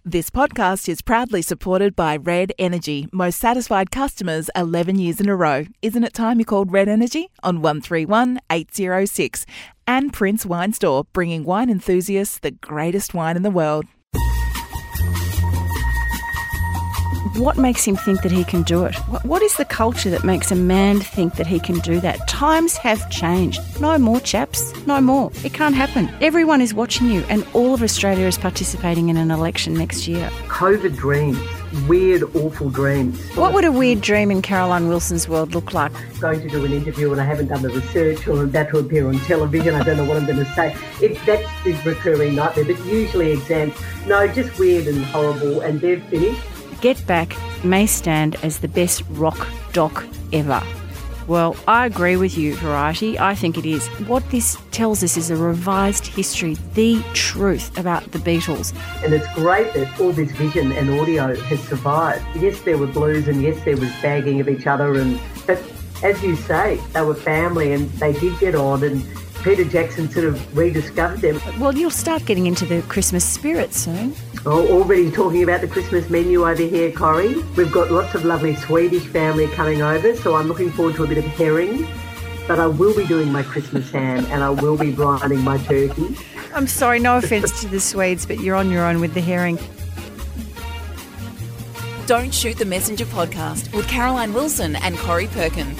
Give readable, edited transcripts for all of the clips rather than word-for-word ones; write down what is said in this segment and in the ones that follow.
This podcast is proudly supported by Red Energy. Most satisfied customers 11 years in a row. Isn't it time you called Red Energy on 131 806? And Prince Wine Store, bringing wine enthusiasts the greatest wine in the world. What makes him think that he can do it? What is the culture that makes a man think that he can do that? Times have changed. No more, chaps. No more. It can't happen. Everyone is watching you, and all of Australia is participating in an election next year. COVID dreams. Weird, awful dreams. What would a weird dream in Caroline Wilson's world look like? Going to do an interview and I haven't done the research, or that to appear on television. I don't know what I'm going to say. That's the recurring nightmare, but usually exams. No, just weird and horrible, and they're finished. Get Back may stand as the best rock doc ever. Well, I agree with you, Variety. I think it is. What this tells us is a revised history, the truth about the Beatles. And it's great that all this vision and audio has survived. Yes, there were blues, and yes, there was bagging of each other, but as you say, they were family and they did get on, and Peter Jackson sort of rediscovered them. Well, you'll start getting into the Christmas spirit soon. Oh, already talking about the Christmas menu over here, Corrie. We've got lots of lovely Swedish family coming over, so I'm looking forward to a bit of herring. But I will be doing my Christmas ham and I will be brining my turkey. I'm sorry, no offence to the Swedes, but you're on your own with the herring. Don't Shoot the Messenger podcast with Caroline Wilson and Corrie Perkin.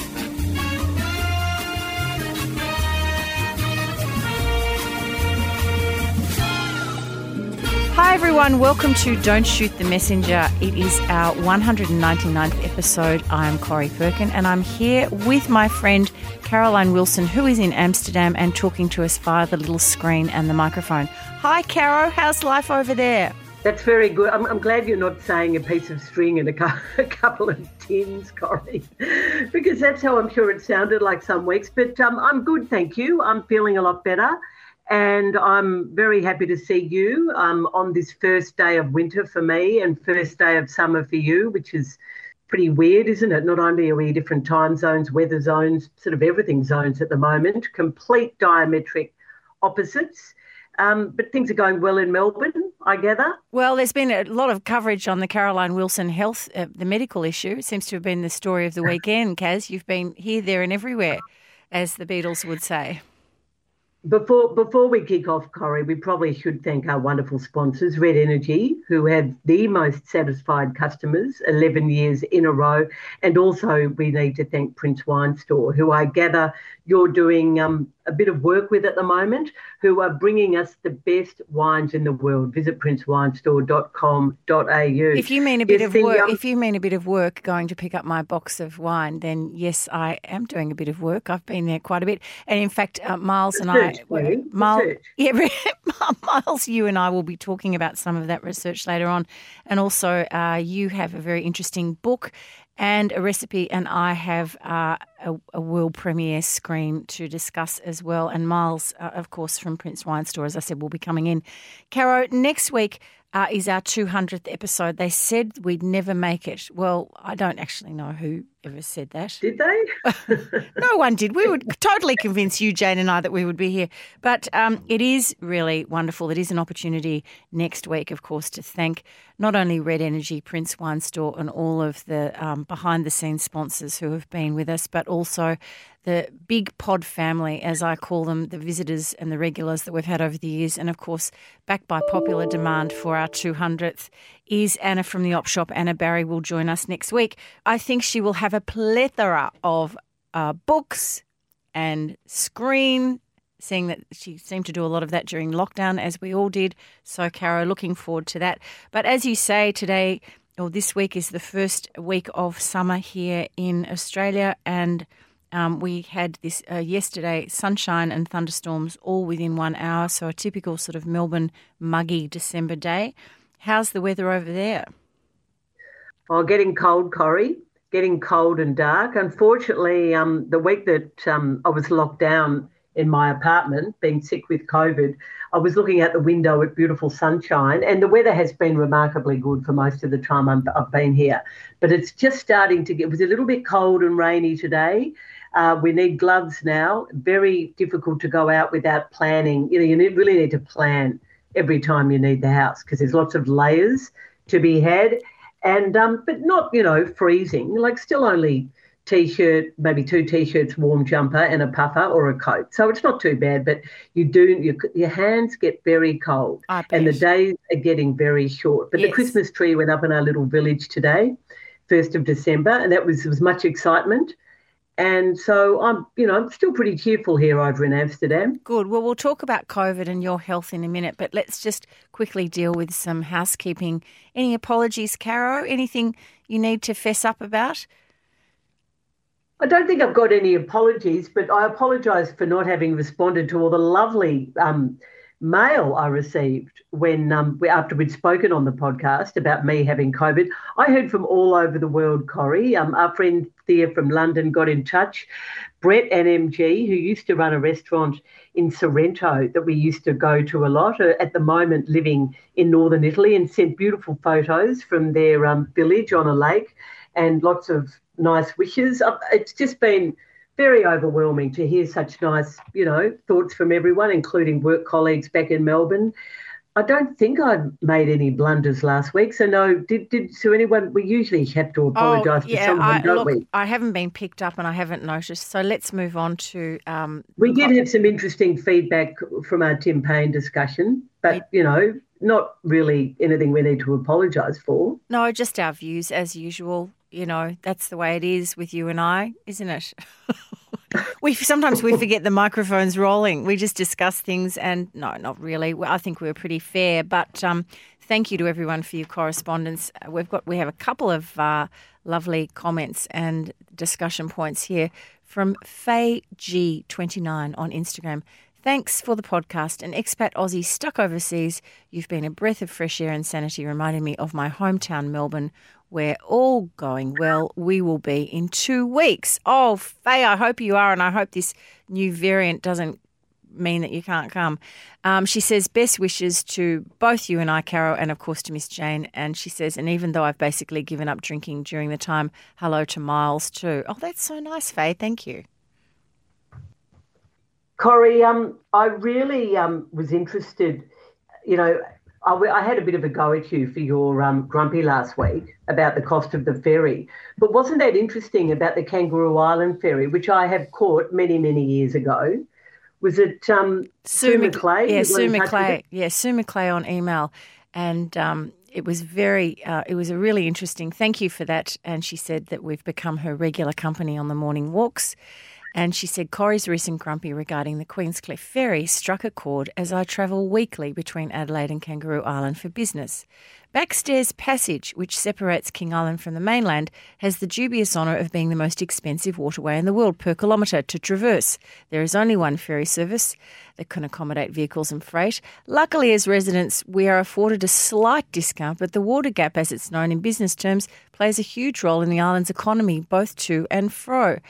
Hi everyone, welcome to Don't Shoot the Messenger. It is our 199th episode. I'm Corrie Perkin and I'm here with my friend Caroline Wilson, who is in Amsterdam and talking to us via the little screen and the microphone. Hi Caro, how's life over there? That's very good. I'm glad you're not saying a piece of string and a couple of tins, Corrie, because that's how I'm sure it sounded like some weeks. But I'm good, thank you. I'm feeling a lot better. And I'm very happy to see you on this first day of winter for me and first day of summer for you, which is pretty weird, isn't it? Not only are we different time zones, weather zones, sort of everything zones at the moment, complete diametric opposites. But things are going well in Melbourne, I gather. Well, there's been a lot of coverage on the Caroline Wilson health, the medical issue. It seems to have been the story of the weekend, Kaz. You've been here, there and everywhere, as the Beatles would say. Before we kick off, Corrie, we probably should thank our wonderful sponsors, Red Energy, who have the most satisfied customers 11 years in a row. And also we need to thank Prince Wine Store, who I gather you're doing a bit of work with at the moment, who are bringing us the best wines in the world. Visit princewinestore.com.au. If you mean a bit of work, if you mean a bit of work going to pick up my box of wine, then yes, I am doing a bit of work. I've been there quite a bit. And in fact, Miles and Miles, you and I will be talking about some of that research later on. And also you have a very interesting book and a recipe, and I have a world premiere screen to discuss as well. And Miles, of course, from Prince Wine Store, as I said, will be coming in. Caro, next week is our 200th episode. They said we'd never make it. Well, I don't actually know who ever said that. Did they? No one did. We would totally convince you, Jane and I, that we would be here. But it is really wonderful. It is an opportunity next week, of course, to thank not only Red Energy, Prince Wine Store and all of the behind-the-scenes sponsors who have been with us, but also the big pod family, as I call them, the visitors and the regulars that we've had over the years. And, of course, backed by popular demand for our 200th is Anna from the Op Shop. Anna Barry will join us next week. I think she will have a plethora of books and screen, seeing that she seemed to do a lot of that during lockdown, as we all did. So, Caro, looking forward to that. But as you say, today or this week is the first week of summer here in Australia, and we had this yesterday, sunshine and thunderstorms all within 1 hour, so a typical sort of Melbourne muggy December day. How's the weather over there? Oh, getting cold, Corrie, getting cold and dark. Unfortunately, the week that I was locked down in my apartment, being sick with COVID, I was looking out the window at beautiful sunshine, and the weather has been remarkably good for most of the time I've been here. But it's just starting to it was a little bit cold and rainy today. We need gloves now. Very difficult to go out without planning. You really need to plan every time you need the house because there's lots of layers to be had, and but not freezing. Like still only T-shirt, maybe 2 T-shirts, warm jumper, and a puffer or a coat. So it's not too bad, but your hands get very cold, and the days are getting very short. But the Christmas tree went up in our little village today, 1st of December, and there was much excitement. And so I'm still pretty cheerful here over in Amsterdam. Good. Well, we'll talk about COVID and your health in a minute, but let's just quickly deal with some housekeeping. Any apologies, Caro? Anything you need to fess up about? I don't think I've got any apologies, but I apologise for not having responded to all the lovely mail I received when after we'd spoken on the podcast about me having COVID. I heard from all over the world, Corrie. Our friend Thea from London got in touch. Brett and MG, who used to run a restaurant in Sorrento that we used to go to a lot, are at the moment living in northern Italy, and sent beautiful photos from their village on a lake and lots of nice wishes. It's just been very overwhelming to hear such nice, thoughts from everyone, including work colleagues back in Melbourne. I don't think I made any blunders last week. So no, did anyone? We usually have to apologise to someone, don't we? I haven't been picked up and I haven't noticed. So let's move on to. We did have some interesting feedback from our Tim Payne discussion, but not really anything we need to apologise for. No, just our views as usual. That's the way it is with you and I, isn't it? Sometimes we forget the microphone's rolling. We just discuss things and no, not really. I think we were pretty fair, but thank you to everyone for your correspondence. We have a couple of lovely comments and discussion points here from Faye G29 on Instagram. Thanks for the podcast. An expat Aussie stuck overseas. You've been a breath of fresh air and sanity, reminding me of my hometown, Melbourne, where all going well, we will be in 2 weeks. Oh, Faye, I hope you are, and I hope this new variant doesn't mean that you can't come. She says, best wishes to both you and I, Caro, and of course to Miss Jane. And she says, and even though I've basically given up drinking during the time, hello to Miles too. Oh, that's so nice, Faye. Thank you. Corrie, I really was interested, I had a bit of a go at you for your grumpy last week about the cost of the ferry. But wasn't that interesting about the Kangaroo Island ferry, which I have caught many, many years ago? Was it Sue McClay? Yeah, Sue McClay. Yeah, Sue McClay on email. And it was it was a really interesting, thank you for that. And she said that we've become her regular company on the morning walks. And she said, Corrie's recent grumpy regarding the Queenscliff ferry struck a chord as I travel weekly between Adelaide and Kangaroo Island for business. Backstairs Passage, which separates King Island from the mainland, has the dubious honour of being the most expensive waterway in the world per kilometre to traverse. There is only one ferry service that can accommodate vehicles and freight. Luckily, as residents, we are afforded a slight discount, but the water gap, as it's known in business terms, plays a huge role in the island's economy, both to and fro.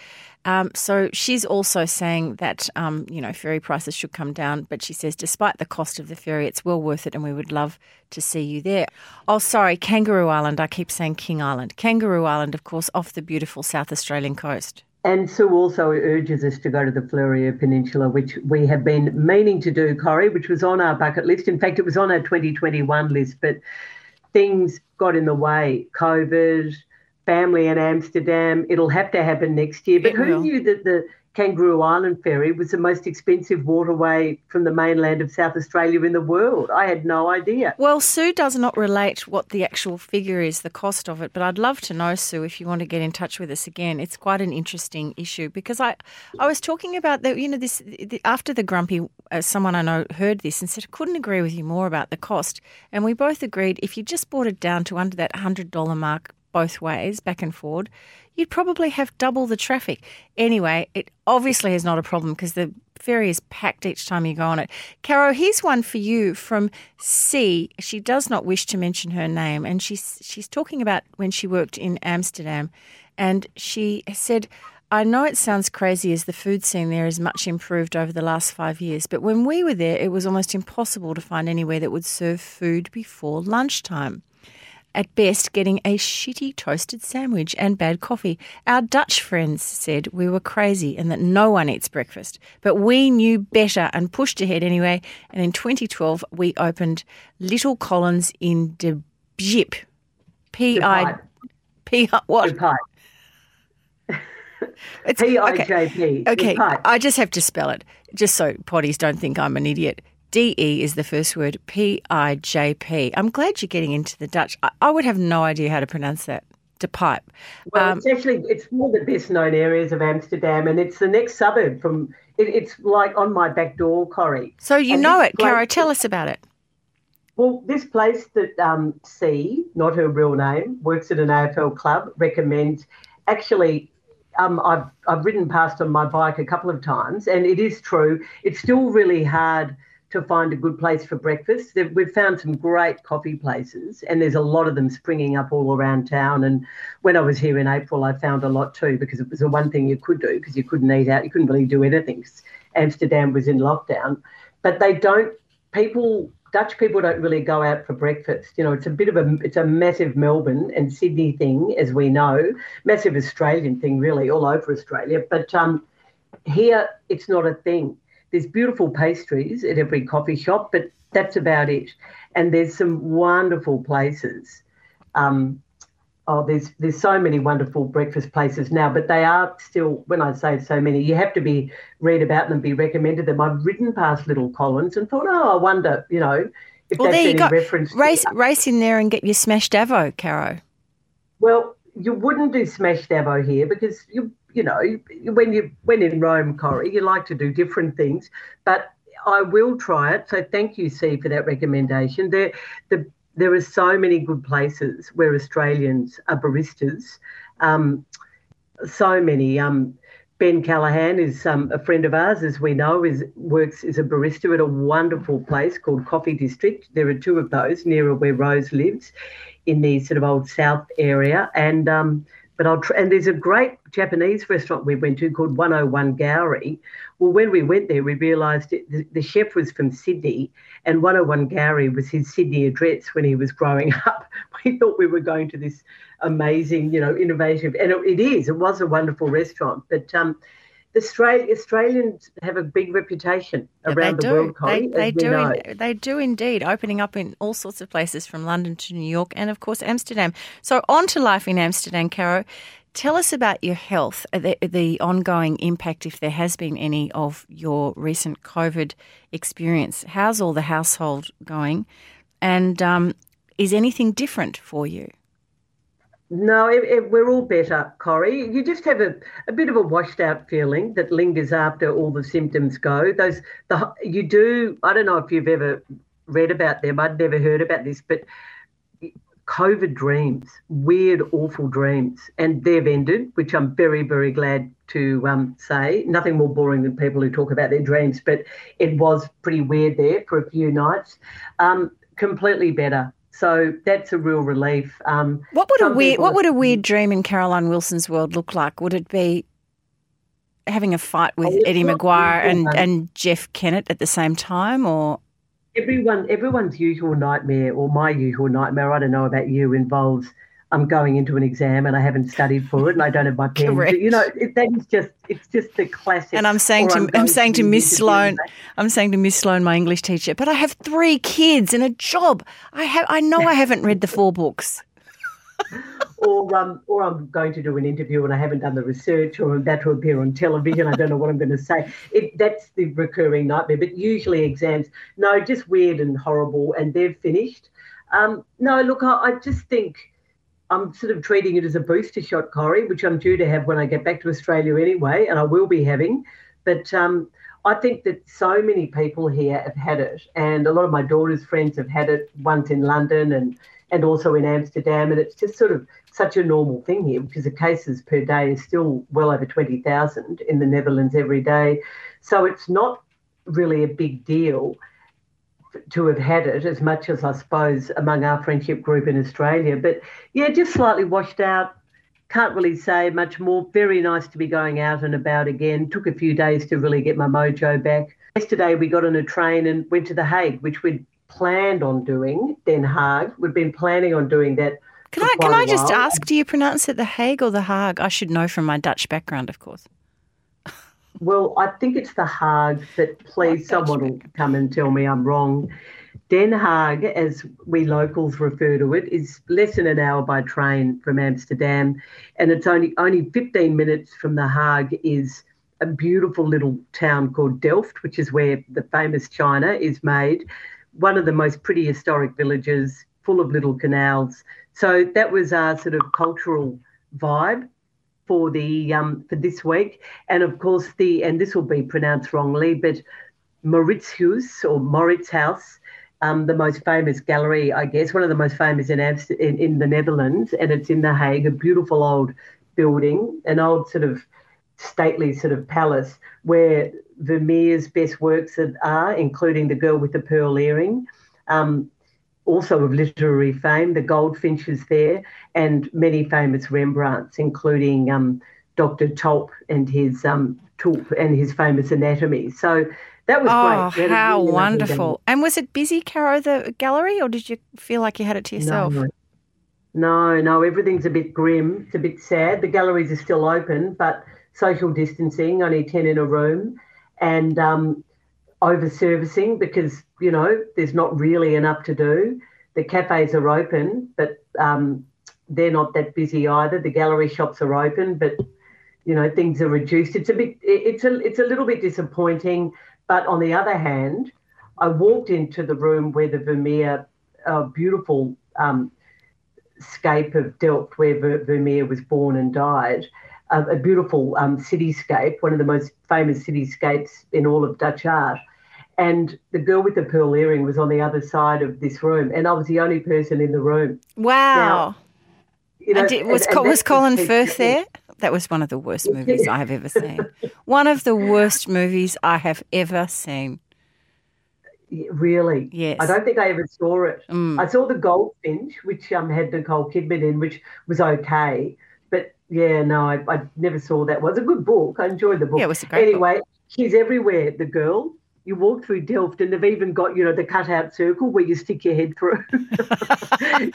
So she's also saying that, ferry prices should come down. But she says, despite the cost of the ferry, it's well worth it and we would love to see you there. Oh, sorry, Kangaroo Island. I keep saying King Island. Kangaroo Island, of course, off the beautiful South Australian coast. And Sue also urges us to go to the Fleurieu Peninsula, which we have been meaning to do, Corrie, which was on our bucket list. In fact, it was on our 2021 list, but things got in the way. COVID, family in Amsterdam. It'll have to happen next year. But who knew that the Kangaroo Island ferry was the most expensive waterway from the mainland of South Australia in the world? I had no idea. Well, Sue does not relate what the actual figure is, the cost of it, but I'd love to know, Sue, if you want to get in touch with us again. It's quite an interesting issue because I was talking about after the grumpy, someone I know heard this and said, I couldn't agree with you more about the cost. And we both agreed if you just brought it down to under that $100 mark both ways, back and forward, you'd probably have double the traffic. Anyway, it obviously is not a problem because the ferry is packed each time you go on it. Caro, here's one for you from C. She does not wish to mention her name, and she's talking about when she worked in Amsterdam, and she said, I know it sounds crazy as the food scene there is much improved over the last 5 years, but when we were there, it was almost impossible to find anywhere that would serve food before lunchtime. at best getting a shitty toasted sandwich and bad coffee. Our Dutch friends said we were crazy and that no one eats breakfast. But we knew better and pushed ahead anyway. And in 2012, we opened Little Collins in De Pijp. What? It's P-I-J-P. Okay, I just have to spell it, just so potties don't think I'm an idiot. D-E is the first word, P-I-J-P. I'm glad you're getting into the Dutch. I would have no idea how to pronounce that. De Pijp. Well, it's one of the best known areas of Amsterdam, and it's the next suburb from, it's like on my back door, Corrie. So you know it, Caro, tell us about it. Well, this place that C, not her real name, works at an AFL club, recommends, actually, I've ridden past on my bike a couple of times, and it is true. It's still really hard to find a good place for breakfast. We've found some great coffee places, and there's a lot of them springing up all around town. And when I was here in April, I found a lot too, because it was the one thing you could do, because you couldn't eat out. You couldn't really do anything. Amsterdam was in lockdown. But Dutch people don't really go out for breakfast. You know, it's a massive Melbourne and Sydney thing, as we know, massive Australian thing, really, all over Australia. But here, it's not a thing. There's beautiful pastries at every coffee shop, but that's about it. And there's some wonderful places. There's so many wonderful breakfast places now, but they are still, when I say so many, you have to read about them, be recommended them. I've ridden past Little Collins and thought, I wonder, if that's any reference. Race in there and get your smashed avo, Caro. Well, you wouldn't do smashed avo here because when in Rome, Corrie, you like to do different things. But I will try it. So thank you, C, for that recommendation. There are so many good places where Australians are baristas. So many. Ben Callahan is a friend of ours, as we know, works as a barista at a wonderful place called Coffee District. There are two of those nearer where Rose lives, in the sort of old south area. And and there's a great Japanese restaurant we went to called 101 Gowrie. Well, when we went there, we realised the chef was from Sydney, and 101 Gowrie was his Sydney address when he was growing up. We thought we were going to this amazing, innovative, and it was a wonderful restaurant. But Australians have a big reputation around the world, Corrie, They do indeed, opening up in all sorts of places from London to New York and, of course, Amsterdam. So on to life in Amsterdam, Caro. Tell us about your health, the ongoing impact, if there has been any, of your recent COVID experience. How's all the household going? And is anything different for you? No, we're all better, Corrie. You just have a bit of a washed out feeling that lingers after all the symptoms go. You do, I don't know if you've ever read about them. I'd never heard about this, but COVID dreams, weird, awful dreams, and they've ended, which I'm very, very glad to say. Nothing more boring than people who talk about their dreams, but it was pretty weird there for a few nights. Completely better. So that's a real relief. What would a weird dream in Caroline Wilson's world look like? Would it be having a fight with Eddie Maguire and Jeff Kennett at the same time, or? Everyone's usual nightmare, or my usual nightmare, I don't know about you, involves I'm going into an exam and I haven't studied for it and I don't have my pen. Correct. It's just the classic. And I'm saying to Miss Sloan, my English teacher, but I have 3 kids and a job. I know I haven't read the 4 books. Or I'm going to do an interview and I haven't done the research, or I'm about to appear on television. I don't know what I'm going to say. That's the recurring nightmare. But usually exams, no, just weird and horrible, and they've finished. No, look, I just think I'm sort of treating it as a booster shot, Corrie, which I'm due to have when I get back to Australia anyway, and I will be having. But I think that so many people here have had it, and a lot of my daughter's friends have had it, once in London and also in Amsterdam, and it's just sort of such a normal thing here because the cases per day is still well over 20,000 in the Netherlands every day. So it's not really a big deal to have had it, as much as I suppose among our friendship group in Australia. But yeah, just slightly washed out. Can't really say much more. Very nice to be going out and about again. Took a few days to really get my mojo back. Yesterday we got on a train and went to The Hague, which we'd planned on doing, Den Haag. We've been planning on doing that. Can I just ask, do you pronounce it the Hague or the Haag? I should know from my Dutch background, of course. Well, I think it's the Haag, but please someone will come and tell me I'm wrong. Den Haag, as we locals refer to it, is less than an hour by train from Amsterdam, and it's only 15 minutes from The Hague is a beautiful little town called Delft, which is where the famous china is made, one of the most pretty historic villages, full of little canals. So that was our sort of cultural vibe for this week. And of course, and this will be pronounced wrongly, but Mauritshuis or Mauritshuis, the most famous gallery, I guess, one of the most famous in the Netherlands, and it's in The Hague, a beautiful old building, an old sort of stately sort of palace where Vermeer's best works are, including The Girl with the Pearl Earring, also of literary fame. The Goldfinch is there, and many famous Rembrandts, including Dr. Tulp and his Tulp and his famous Anatomy. So that was great. Oh, how wonderful. And was it busy, Caro, the gallery, or did you feel like you had it to yourself? No, everything's a bit grim. It's a bit sad. The galleries are still open, but social distancing, only 10 in a room, and over-servicing because, there's not really enough to do. The cafes are open, but they're not that busy either. The gallery shops are open, but, things are reduced. It's a little bit disappointing. But on the other hand, I walked into the room where the Vermeer, beautiful scape of Delft, where Vermeer was born and died, a beautiful cityscape, one of the most famous cityscapes in all of Dutch art. And The Girl with the Pearl Earring was on the other side of this room, and I was the only person in the room. Wow. Now, was Colin Firth there? That was one of the worst movies I have ever seen. One of the worst movies I have ever seen. Really? Yes. I don't think I ever saw it. I saw The Goldfinch, which had Nicole Kidman in, which was okay. But, yeah, no, I never saw that. It was a good book. I enjoyed the book. Yeah, it was a great book. She's everywhere, the girl. You walk through Delft and they've even got, the cutout circle where you stick your head through. I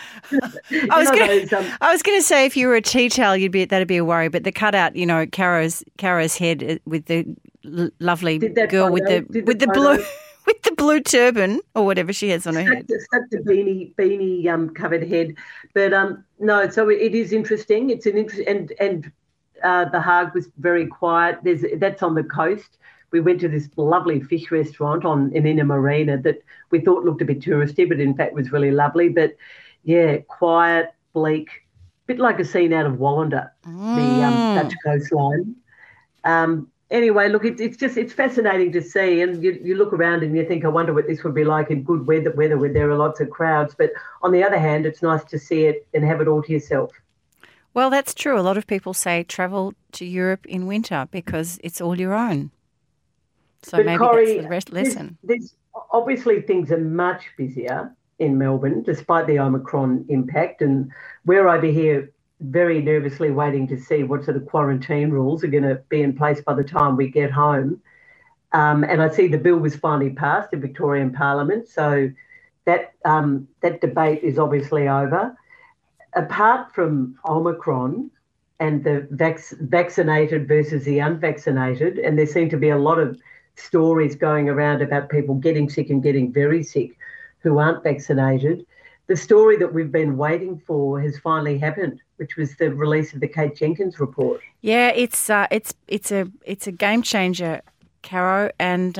was going to say if you were a tea towel, that'd be a worry. But the cutout, Caro's head with the lovely girl with the blue turban or whatever she has on her head. Such a beanie covered head. But no, so it is interesting. It's an interest, and The Hague was very quiet. That's on the coast. We went to this lovely fish restaurant in a marina that we thought looked a bit touristy, but in fact was really lovely. But, yeah, quiet, bleak, a bit like a scene out of Wallander, the Dutch coastline. Anyway, look, it's fascinating to see, and you look around and you think, I wonder what this would be like in good weather where there are lots of crowds. But on the other hand, it's nice to see it and have it all to yourself. Well, that's true. A lot of people say travel to Europe in winter because it's all your own. So but maybe Corrie, that's the lesson. There's obviously things are much busier in Melbourne, despite the Omicron impact. And we're over here very nervously waiting to see what sort of quarantine rules are going to be in place by the time we get home. And I see the bill was finally passed in Victorian Parliament. So that debate is obviously over. Apart from Omicron and the vaccinated versus the unvaccinated, and there seem to be a lot of stories going around about people getting sick and getting very sick who aren't vaccinated. The story that we've been waiting for has finally happened, which was the release of the Kate Jenkins report. Yeah, it's a game changer, Caro, and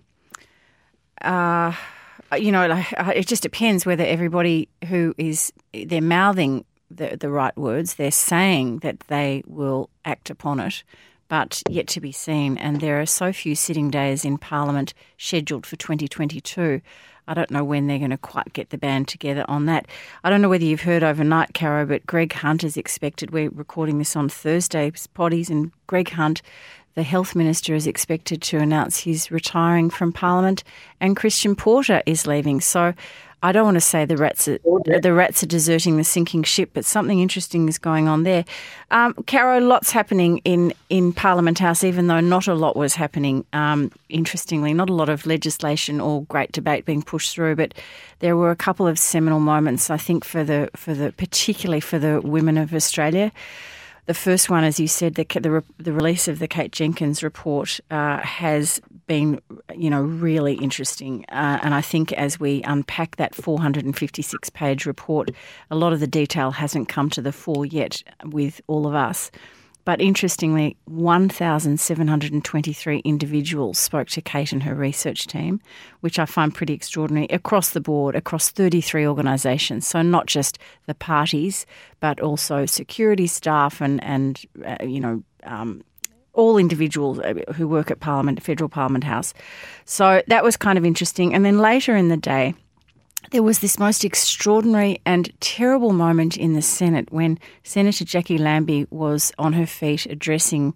it just depends whether everybody they're mouthing the right words, they're saying that they will act upon it, but yet to be seen. And there are so few sitting days in Parliament scheduled for 2022. I don't know when they're going to quite get the band together on that. I don't know whether you've heard overnight, Caro, but Greg Hunt is expected. We're recording this on Thursday's poddies, and Greg Hunt, the Health Minister, is expected to announce he's retiring from Parliament, and Christian Porter is leaving. So I don't want to say the rats are deserting the sinking ship, but something interesting is going on there. Caro, lots happening in Parliament House, even though not a lot was happening. Interestingly, not a lot of legislation or great debate being pushed through, but there were a couple of seminal moments, I think, particularly for the women of Australia. The first one, as you said, the release of the Kate Jenkins report has been, really interesting. And I think as we unpack that 456-page report, a lot of the detail hasn't come to the fore yet with all of us. But interestingly, 1,723 individuals spoke to Kate and her research team, which I find pretty extraordinary, across the board, across 33 organisations. So not just the parties, but also security staff and all individuals who work at Parliament, Federal Parliament House. So that was kind of interesting. And then later in the day, there was this most extraordinary and terrible moment in the Senate when Senator Jackie Lambie was on her feet addressing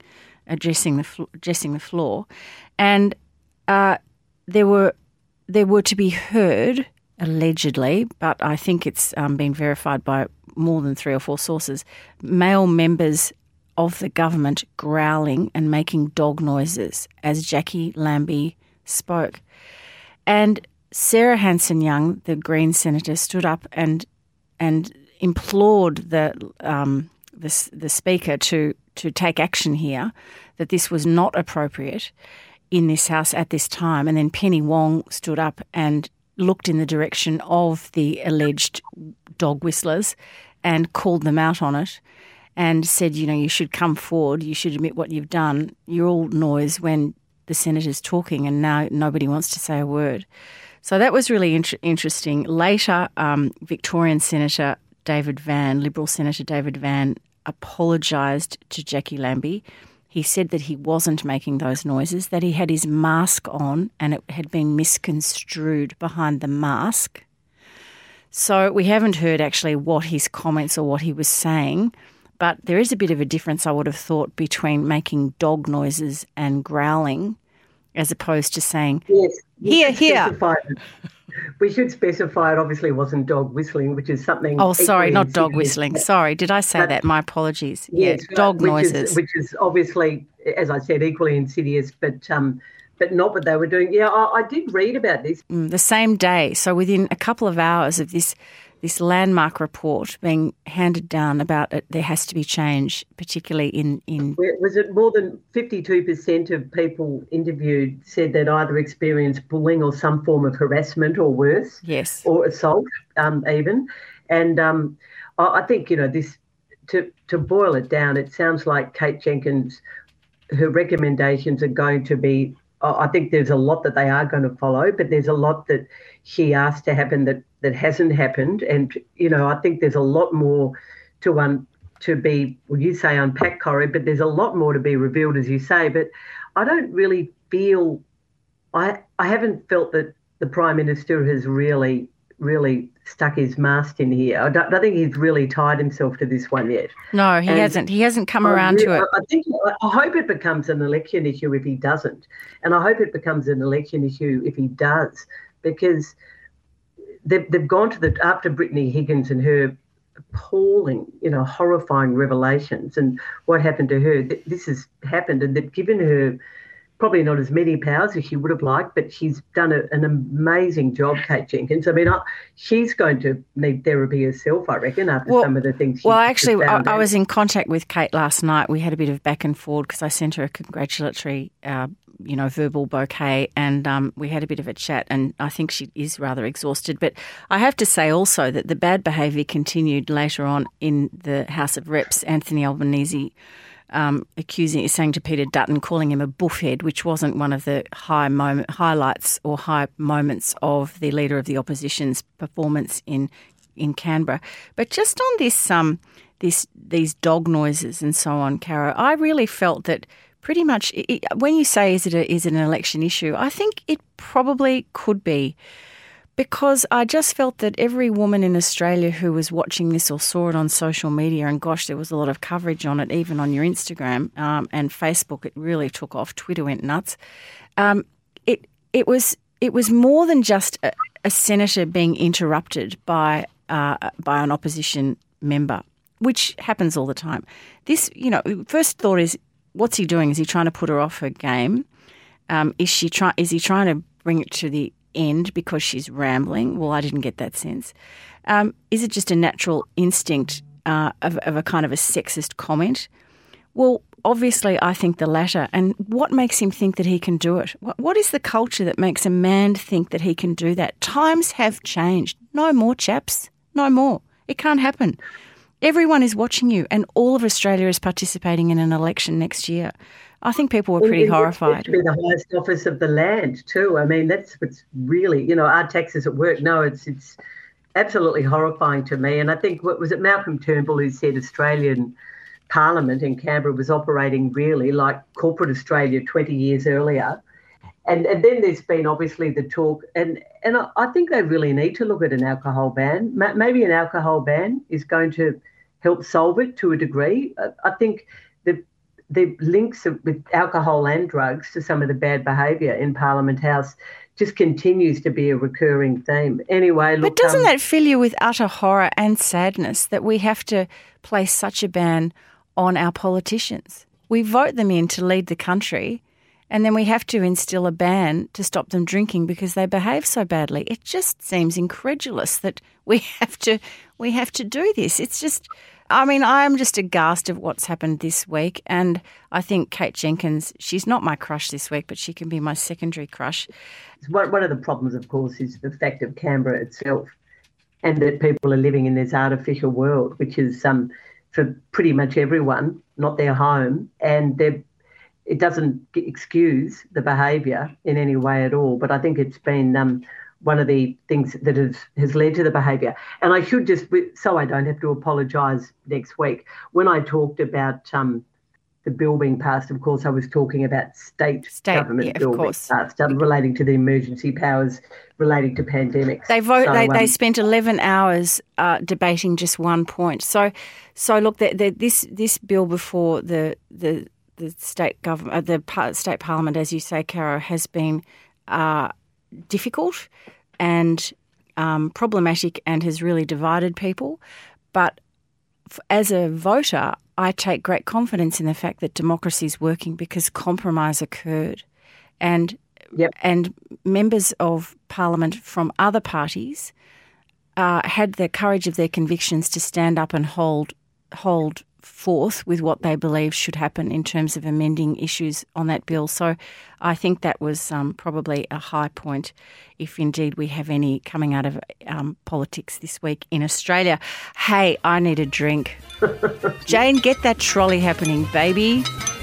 the floor, and there were to be heard, allegedly, but I think it's been verified by more than 3 or 4 sources, male members of the government growling and making dog noises as Jackie Lambie spoke, and Sarah Hanson-Young, the Green senator, stood up and implored the speaker to take action here, that this was not appropriate in this House at this time. And then Penny Wong stood up and looked in the direction of the alleged dog whistlers and called them out on it and said, you should come forward, you should admit what you've done. You're all noise when the senator's talking and now nobody wants to say a word. So that was really interesting. Later, Victorian Senator David Van, Liberal Senator David Van, apologised to Jackie Lambie. He said that he wasn't making those noises, that he had his mask on and it had been misconstrued behind the mask. So we haven't heard actually what his comments or what he was saying, but there is a bit of a difference, I would have thought, between making dog noises and growling, as opposed to saying, yes, here. We should specify it obviously wasn't dog whistling, which is something... Oh, sorry, not dog whistling. Sorry, did I say that? My apologies. Yes, dog noises. Which is obviously, as I said, equally insidious, but not what they were doing. Yeah, I did read about this. The same day, so within a couple of hours of this landmark report being handed down about it, there has to be change, particularly in... Was it more than 52% of people interviewed said they'd either experienced bullying or some form of harassment or worse? Yes. Or assault even. And I think, this to boil it down, it sounds like Kate Jenkins, her recommendations are going to be... I think there's a lot that they are going to follow, but there's a lot that she asked to happen that hasn't happened. And, I think there's a lot more to be, well, you say unpacked, Corrie, but there's a lot more to be revealed, as you say. But I don't really feel, I haven't felt that the Prime Minister has really stuck his mast in here. I don't think he's really tied himself to this one yet. No, he hasn't. He hasn't come around to it. I hope it becomes an election issue if he doesn't. And I hope it becomes an election issue if he does, because they've gone to after Brittany Higgins and her appalling, horrifying revelations and what happened to her. This has happened, and they've given her probably not as many powers as she would have liked, but she's done an amazing job, Kate Jenkins. I mean, she's going to need therapy herself, I reckon, after some of the things she's actually, I was in contact with Kate last night. We had a bit of back and forward because I sent her a congratulatory, verbal bouquet, and we had a bit of a chat, and I think she is rather exhausted. But I have to say also that the bad behaviour continued later on in the House of Reps. Anthony Albanese saying to Peter Dutton, calling him a buffhead, which wasn't one of the highlights or high moments of the Leader of the Opposition's performance in Canberra. But just on these dog noises and so on, Caro, I really felt that pretty much when you say is it an election issue, I think it probably could be. Because I just felt that every woman in Australia who was watching this or saw it on social media, and gosh, there was a lot of coverage on it, even on your Instagram and Facebook, it really took off. Twitter went nuts. It was more than just a senator being interrupted by an opposition member, which happens all the time. This, first thought is, what's he doing? Is he trying to put her off her game? Is he trying to bring it to the end because she's rambling? Well, I didn't get that sense. Is it just a natural instinct of a kind of a sexist comment? Well, obviously, I think the latter. And what makes him think that he can do it? What is the culture that makes a man think that he can do that? Times have changed. No more, chaps. No more. It can't happen. Everyone is watching you, and all of Australia is participating in an election next year. I think people were pretty horrified. To be the highest office of the land too. I mean, that's what's really, our taxes at work. No, it's absolutely horrifying to me. And I think, what was it, Malcolm Turnbull, who said Australian Parliament in Canberra was operating really like corporate Australia 20 years earlier. And then there's been obviously the talk, and I think they really need to look at an alcohol ban. Maybe an alcohol ban is going to help solve it to a degree. I think the links with alcohol and drugs to some of the bad behaviour in Parliament House just continues to be a recurring theme. Anyway, look. But doesn't that fill you with utter horror and sadness that we have to place such a ban on our politicians? We vote them in to lead the country, and then we have to instill a ban to stop them drinking because they behave so badly. It just seems incredulous that we have to do this. It's just, I'm just aghast of what's happened this week. And I think Kate Jenkins, she's not my crush this week, but she can be my secondary crush. One of the problems, of course, is the fact of Canberra itself, and that people are living in this artificial world, which is for pretty much everyone, not their home, and it doesn't excuse the behaviour in any way at all. But I think it's been one of the things that has led to the behaviour. And I should just, so I don't have to apologise next week, when I talked about the bill being passed, of course, I was talking about state government bill being passed, relating to the emergency powers relating to pandemics. They spent 11 hours debating just one point. So look, this bill before the state government, the state parliament, as you say, Caro, has been difficult and problematic and has really divided people. But as a voter, I take great confidence in the fact that democracy is working because compromise occurred, and members of parliament from other parties had the courage of their convictions to stand up and hold forth with what they believe should happen in terms of amending issues on that bill. So I think that was probably a high point, if indeed we have any coming out of politics this week in Australia. Hey, I need a drink. Jane, get that trolley happening, baby.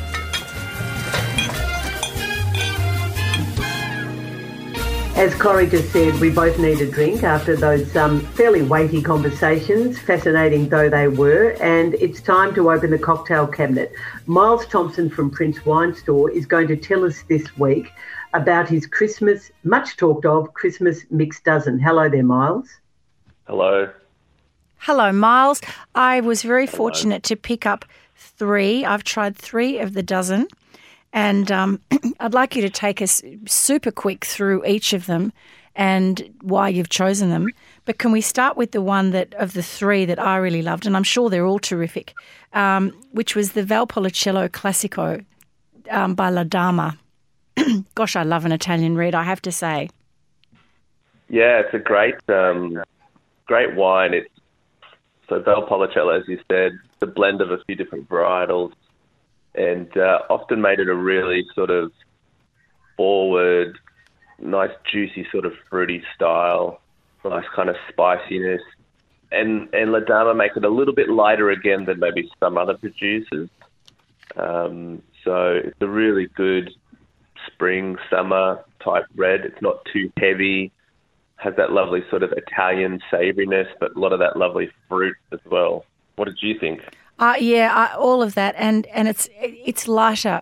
As Corrie just said, we both need a drink after those fairly weighty conversations, fascinating though they were, and it's time to open the cocktail cabinet. Miles Thompson from Prince Wine Store is going to tell us this week about his Christmas, much talked of, Christmas mixed dozen. Hello there, Miles. Hello. Hello, Miles. I was very fortunate to pick up 3. I've tried 3 of the dozen. And I'd like you to take us super quick through each of them and why you've chosen them. But can we start with the one of the 3 that I really loved, and I'm sure they're all terrific, which was the Valpolicella Classico by La Dama. Gosh, I love an Italian red, I have to say. Yeah, it's a great wine. So Valpolicella, as you said, the blend of a few different varietals, and often made it a really sort of forward, nice, juicy, sort of fruity style, nice kind of spiciness. And La Dama make it a little bit lighter again than maybe some other producers. So it's a really good spring, summer type red. It's not too heavy, has that lovely sort of Italian savouriness, but a lot of that lovely fruit as well. What did you think? All of that, and it's lighter.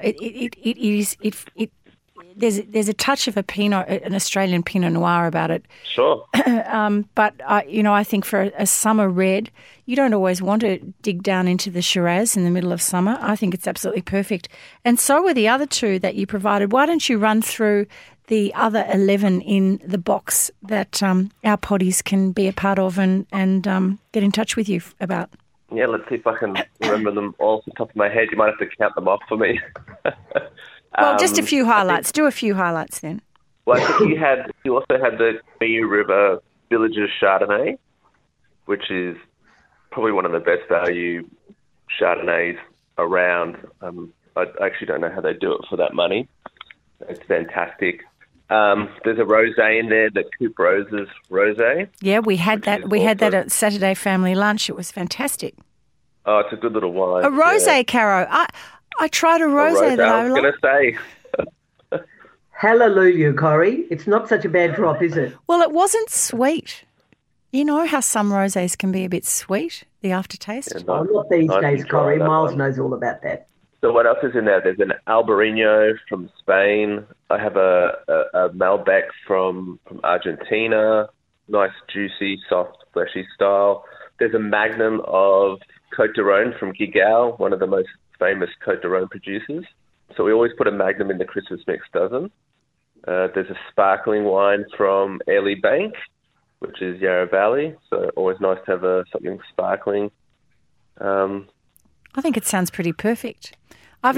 There's a touch of an Australian Pinot Noir about it. Sure. But I think for a summer red, you don't always want to dig down into the Shiraz in the middle of summer. I think it's absolutely perfect. And so were the other 2 that you provided. Why don't you run through the other 11 in the box that our poddies can be a part of and get in touch with you about? Yeah, let's see if I can remember them all off the top of my head. You might have to count them off for me. Well, just a few highlights. Do a few highlights then. Well, I think you also had the Mia River Villagers Chardonnay, which is probably one of the best value Chardonnays around. I actually don't know how they do it for that money. It's fantastic. There's a rosé in there, the Coupe Roses rosé. Yeah, we had that. We had that at Saturday family lunch. It was fantastic. Oh, it's a good little wine. A rosé, Caro. I tried a rosé that I was going to say. Hallelujah, Corrie. It's not such a bad drop, is it? Well, it wasn't sweet. You know how some rosés can be a bit sweet, the aftertaste? Yeah, not these days, Corrie. Miles knows all about that. So what else is in there? There's an Albarino from Spain. I have a Malbec from Argentina. Nice, juicy, soft, fleshy style. There's a Magnum of Côte de Rhône from Guigal, one of the most famous Côte de Rhône producers. So we always put a Magnum in the Christmas mix dozen. There's a sparkling wine from Airlie Bank, which is Yarra Valley. So always nice to have something sparkling. I think it sounds pretty perfect. I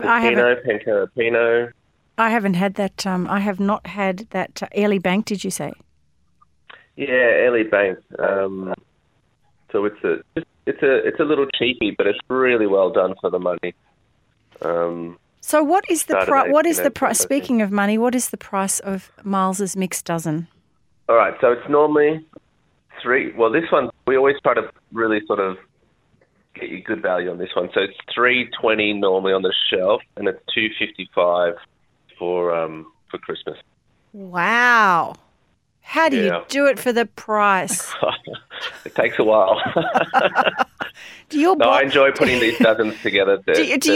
haven't had that. I have not had that Airlie Bank. Did you say? Yeah, Airlie Bank. So it's a little cheapy, but it's really well done for the money. So what is the price? What is the price? Speaking of money, what is the price of Miles's mixed dozen? All right, so it's normally $3. Well, this one we always try to really sort of get you good value on this one. So it's $3.20 normally on the shelf, and it's $2.55 for Christmas. Wow! How do you do it for the price? It takes a while. I enjoy putting these dozens together. Do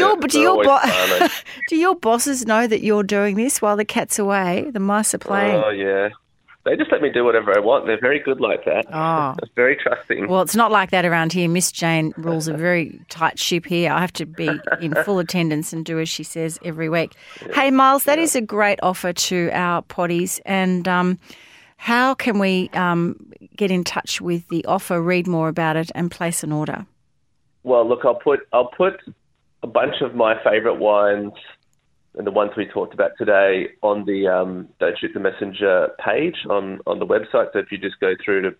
your bosses know that you're doing this while the cat's away? The mice are playing. Oh yeah. They just let me do whatever I want. They're very good like that. Oh. It's very trusting. Well, it's not like that around here. Miss Jane rules a very tight ship here. I have to be in full attendance and do as she says every week. Yeah. Hey, Miles, that is a great offer to our potties. And how can we get in touch with the offer, read more about it, and place an order? Well, look, I'll put a bunch of my favourite wines and the ones we talked about today on the Don't Shoot the Messenger page on the website. So if you just go through to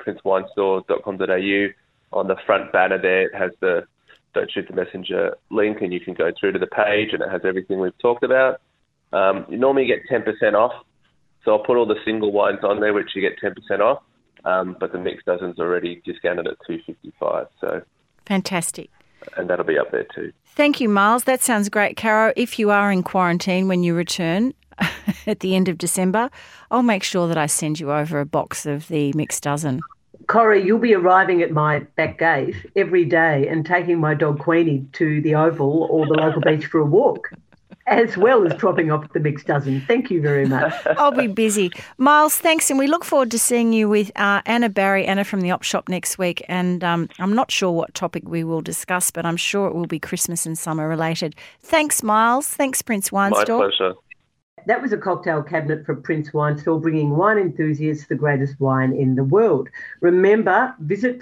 princewinestore.com.au, on the front banner there, it has the Don't Shoot the Messenger link, and you can go through to the page, and it has everything we've talked about. You normally get 10% off, so I'll put all the single wines on there, which you get 10% off, but the mixed dozen's already discounted at $2.55. So fantastic. And that'll be up there too. Thank you, Miles. That sounds great. Caro, if you are in quarantine when you return at the end of December, I'll make sure that I send you over a box of the mixed dozen. Corrie, you'll be arriving at my back gate every day and taking my dog Queenie to the Oval or the local beach for a walk, as well as dropping off the mixed dozen. Thank you very much. I'll be busy. Miles, thanks, and we look forward to seeing you with Anna Barry, Anna from the Op Shop next week. And I'm not sure what topic we will discuss, but I'm sure it will be Christmas and summer related. Thanks, Miles. Thanks, Prince Wine Store. My pleasure. That was a cocktail cabinet from Prince Wine Store, bringing wine enthusiasts the greatest wine in the world. Remember, visit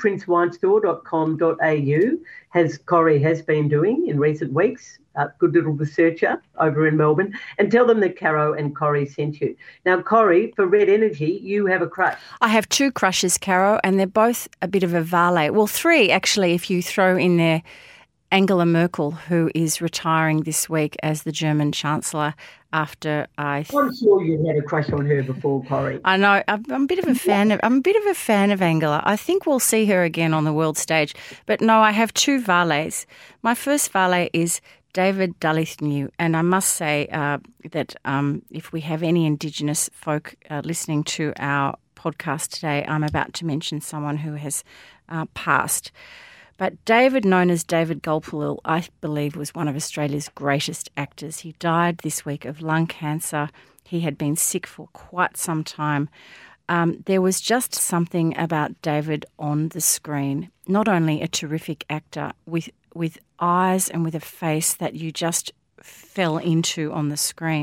princewinestore.com.au, as Corrie has been doing in recent weeks, a good little researcher over in Melbourne, and tell them that Caro and Corrie sent you. Now, Corrie, for Red Energy, you have a crush. I have two crushes, Caro, and they're both a bit of a valet. Well, three, actually, if you throw in there Angela Merkel, who is retiring this week as the German Chancellor after I'm sure you had a crush on her before, Corrie. I know. I'm a bit of a fan of Angela. I think we'll see her again on the world stage. But no, I have two valets. My first valet is David Daleithnew, and I must say that if we have any Indigenous folk listening to our podcast today, I'm about to mention someone who has passed. But David, known as David Gulpilil, I believe was one of Australia's greatest actors. He died this week of lung cancer. He had been sick for quite some time. There was just something about David on the screen. Not only a terrific actor with eyes and with a face that you just fell into on the screen.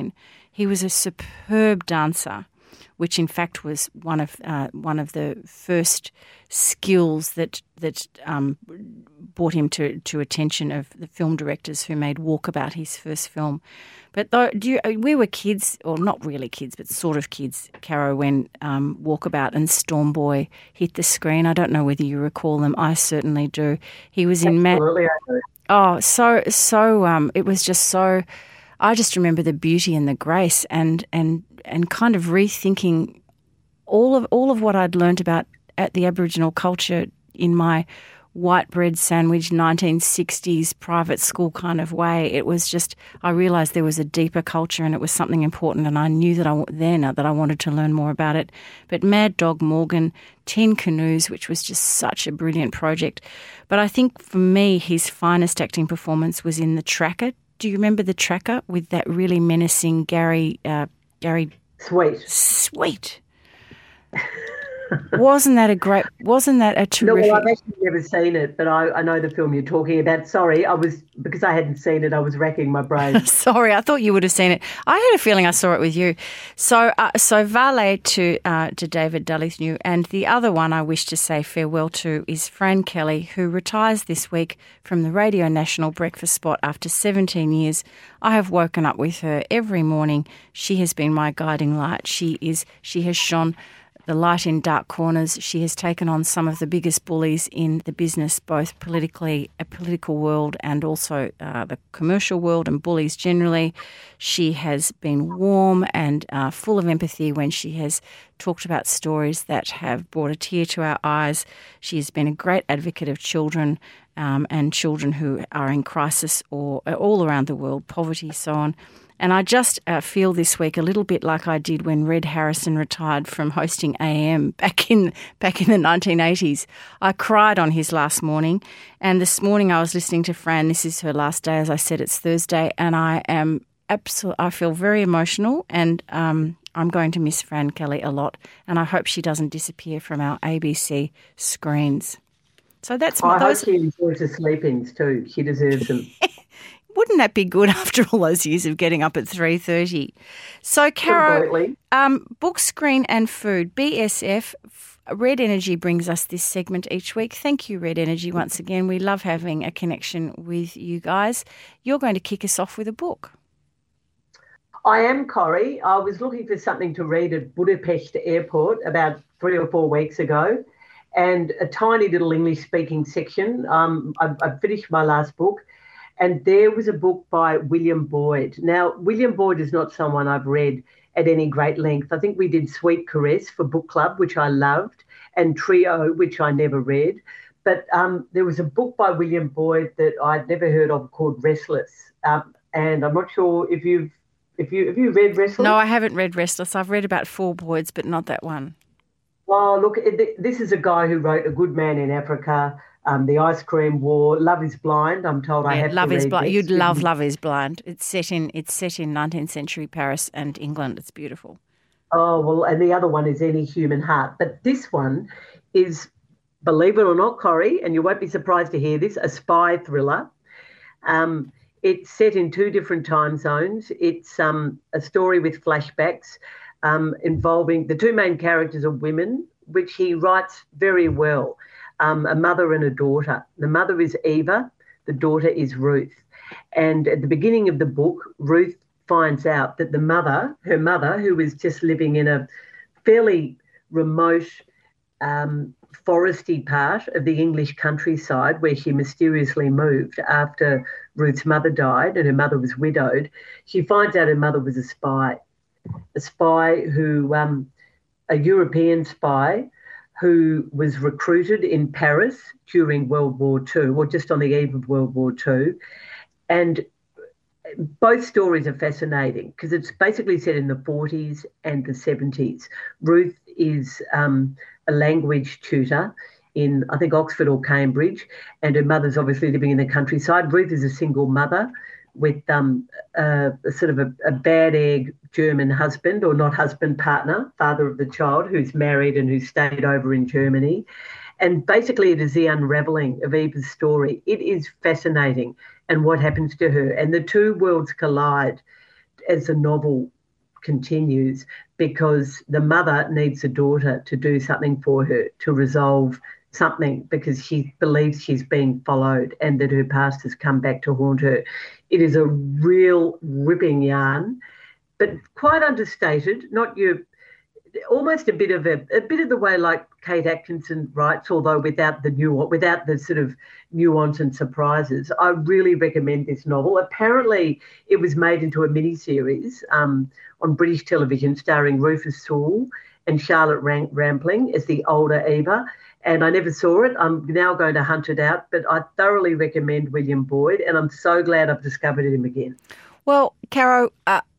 He was a superb dancer, which in fact was one of the first skills that brought him to attention of the film directors who made Walkabout his first film. But we were kids, or not really kids, but sort of kids, Caro, when Walkabout and Storm Boy hit the screen. I don't know whether you recall them. I certainly do. He was in Absolutely, I do. Oh, so it was just so. I just remember the beauty and the grace, and kind of rethinking all of what I'd learned about at the Aboriginal culture in my white bread sandwich 1960s private school kind of way. It was just, I realised there was a deeper culture and it was something important, and I knew that I wanted to learn more about it. But Mad Dog Morgan, 10 Canoes, which was just such a brilliant project. But I think for me, his finest acting performance was in The Tracker. Do you remember The Tracker with that really menacing Gary? Sweet. Wasn't that a terrific? No, well, I've actually never seen it, but I know the film you're talking about. Sorry, because I hadn't seen it, I was racking my brain. Sorry, I thought you would have seen it. I had a feeling I saw it with you. So Vale to David Dolignu, and the other one I wish to say farewell to is Fran Kelly, who retires this week from the Radio National breakfast spot after 17 years. I have woken up with her every morning. She has been my guiding light. She has shone the light in dark corners. She has taken on some of the biggest bullies in the business, both political world and also the commercial world, and bullies generally. She has been warm and full of empathy when she has talked about stories that have brought a tear to our eyes. She has been a great advocate of children and children who are in crisis or all around the world, poverty, so on. And I just feel this week a little bit like I did when Red Harrison retired from hosting AM back in the 1980s. I cried on his last morning, and this morning I was listening to Fran. This is her last day, as I said. It's Thursday, and I feel very emotional, and I'm going to miss Fran Kelly a lot, and I hope she doesn't disappear from our ABC screens. So that's I hope she enjoys her sleep-ins too. She deserves them. Wouldn't that be good after all those years of getting up at 3:30? So, Caro, book, screen and food, BSF, Red Energy brings us this segment each week. Thank you, Red Energy, once again. We love having a connection with you guys. You're going to kick us off with a book. I am, Corrie. I was looking for something to read at Budapest Airport about 3 or 4 weeks ago, and a tiny little English-speaking section. I finished my last book, and there was a book by William Boyd. Now, William Boyd is not someone I've read at any great length. I think we did Sweet Caress for book club, which I loved, and Trio, which I never read. But there was a book by William Boyd that I'd never heard of called Restless, and I'm not sure if you've read Restless. No, I haven't read Restless. I've read about 4 Boyds, but not that one. Well, look, this is a guy who wrote A Good Man in Africa, The Ice Cream War, Love is Blind. I'm told I have Love to is read Blind. this. You'd love Love is Blind. It's set in 19th century Paris and England. It's beautiful. Oh, well, and the other one is Any Human Heart. But this one is, believe it or not, Corrie, and you won't be surprised to hear this, a spy thriller. It's set in 2 different time zones. It's a story with flashbacks involving the 2 main characters are women, which he writes very well. A mother and a daughter. The mother is Eva, the daughter is Ruth. And at the beginning of the book, Ruth finds out that her mother, who is just living in a fairly remote foresty part of the English countryside where she mysteriously moved after Ruth's mother died and her mother was widowed, she finds out her mother was a spy who, a European spy who was recruited in Paris during World War II, or just on the eve of World War II. And both stories are fascinating because it's basically set in the 40s and the 70s. Ruth is a language tutor in, I think, Oxford or Cambridge, and her mother's obviously living in the countryside. Ruth is a single mother with a sort of a bad egg German husband, or not husband, partner, father of the child, who's married and who stayed over in Germany. And basically it is the unravelling of Eva's story. It is fascinating, and what happens to her. And the 2 worlds collide as the novel continues because the mother needs the daughter to do something for her, to resolve something, because she believes she's being followed and that her past has come back to haunt her. It is a real ripping yarn, but quite understated, not your almost a bit of the way like Kate Atkinson writes, although without the sort of nuance and surprises. I really recommend this novel. Apparently, it was made into a miniseries on British television, starring Rufus Sewell and Charlotte Rampling as the older Eva. And I never saw it. I'm now going to hunt it out, but I thoroughly recommend William Boyd, and I'm so glad I've discovered him again. Well, Caro,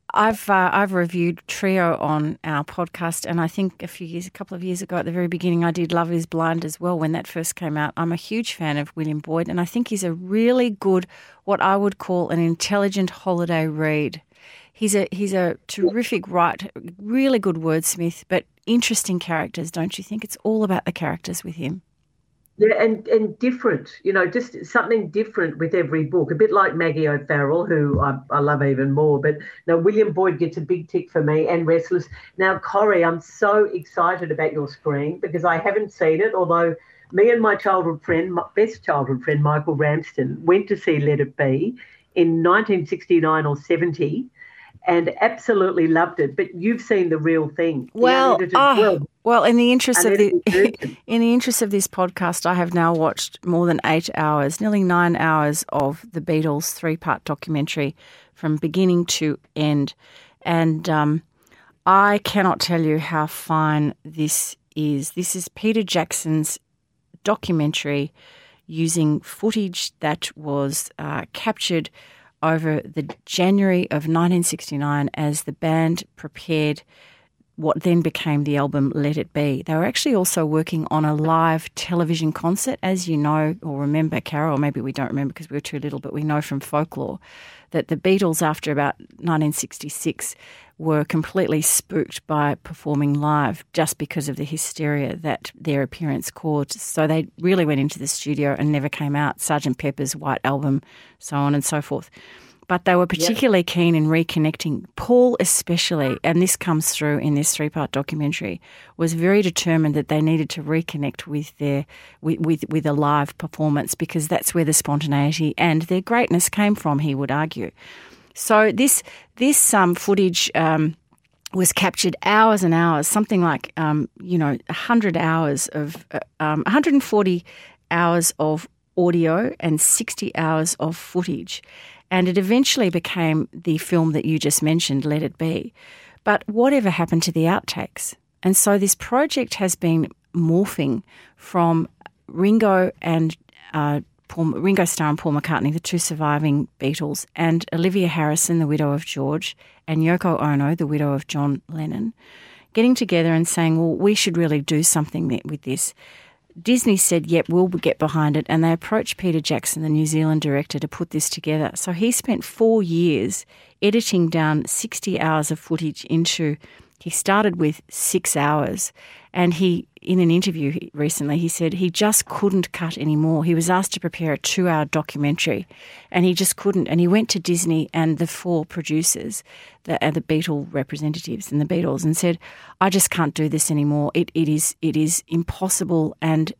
I've reviewed Trio on our podcast, and I think a couple of years ago at the very beginning, I did Love is Blind as well when that first came out. I'm a huge fan of William Boyd, and I think he's a really good, what I would call an intelligent holiday read. He's a terrific writer, really good wordsmith, but interesting characters, don't you think? It's all about the characters with him. Yeah, and different, just something different with every book, a bit like Maggie O'Farrell, who I love even more. But no, William Boyd gets a big tick for me, and Restless. Now, Corrie, I'm so excited about your screen because I haven't seen it, although me and my best childhood friend, Michael Ramsden, went to see Let It Be in 1969 or 70 and absolutely loved it. But you've seen the real thing. Well, in the interest of this podcast, I have now watched more than 8 hours, nearly 9 hours of the Beatles 3-part documentary from beginning to end. And I cannot tell you how fine this is. This is Peter Jackson's documentary using footage that was captured over the January of 1969 as the band prepared what then became the album Let It Be. They were actually also working on a live television concert, as you know or remember, Carol, or maybe we don't remember because we were too little, but we know from folklore that the Beatles, after about 1966, were completely spooked by performing live just because of the hysteria that their appearance caused. So they really went into the studio and never came out. Sgt. Pepper's White Album, so on and so forth. But they were particularly keen in reconnecting. Paul especially, and this comes through in this 3-part documentary, was very determined that they needed to reconnect with with a live performance because that's where the spontaneity and their greatness came from, he would argue. So this footage was captured hours and hours, something like 100 hours of 140 hours of audio and 60 hours of footage. And it eventually became the film that you just mentioned, Let It Be. But whatever happened to the outtakes? And so this project has been morphing from Ringo Starr and Paul McCartney, the two surviving Beatles, and Olivia Harrison, the widow of George, and Yoko Ono, the widow of John Lennon, getting together and saying, well, we should really do something with this. Disney said, yep, we'll get behind it, and they approached Peter Jackson, the New Zealand director, to put this together. So he spent 4 years editing down 60 hours of footage he started with 6 hours, and in an interview recently, he said he just couldn't cut anymore. He was asked to prepare a 2-hour documentary, and he just couldn't. And he went to Disney and the 4 producers, the Beatle representatives and the Beatles, and said, I just can't do this anymore. It is impossible, and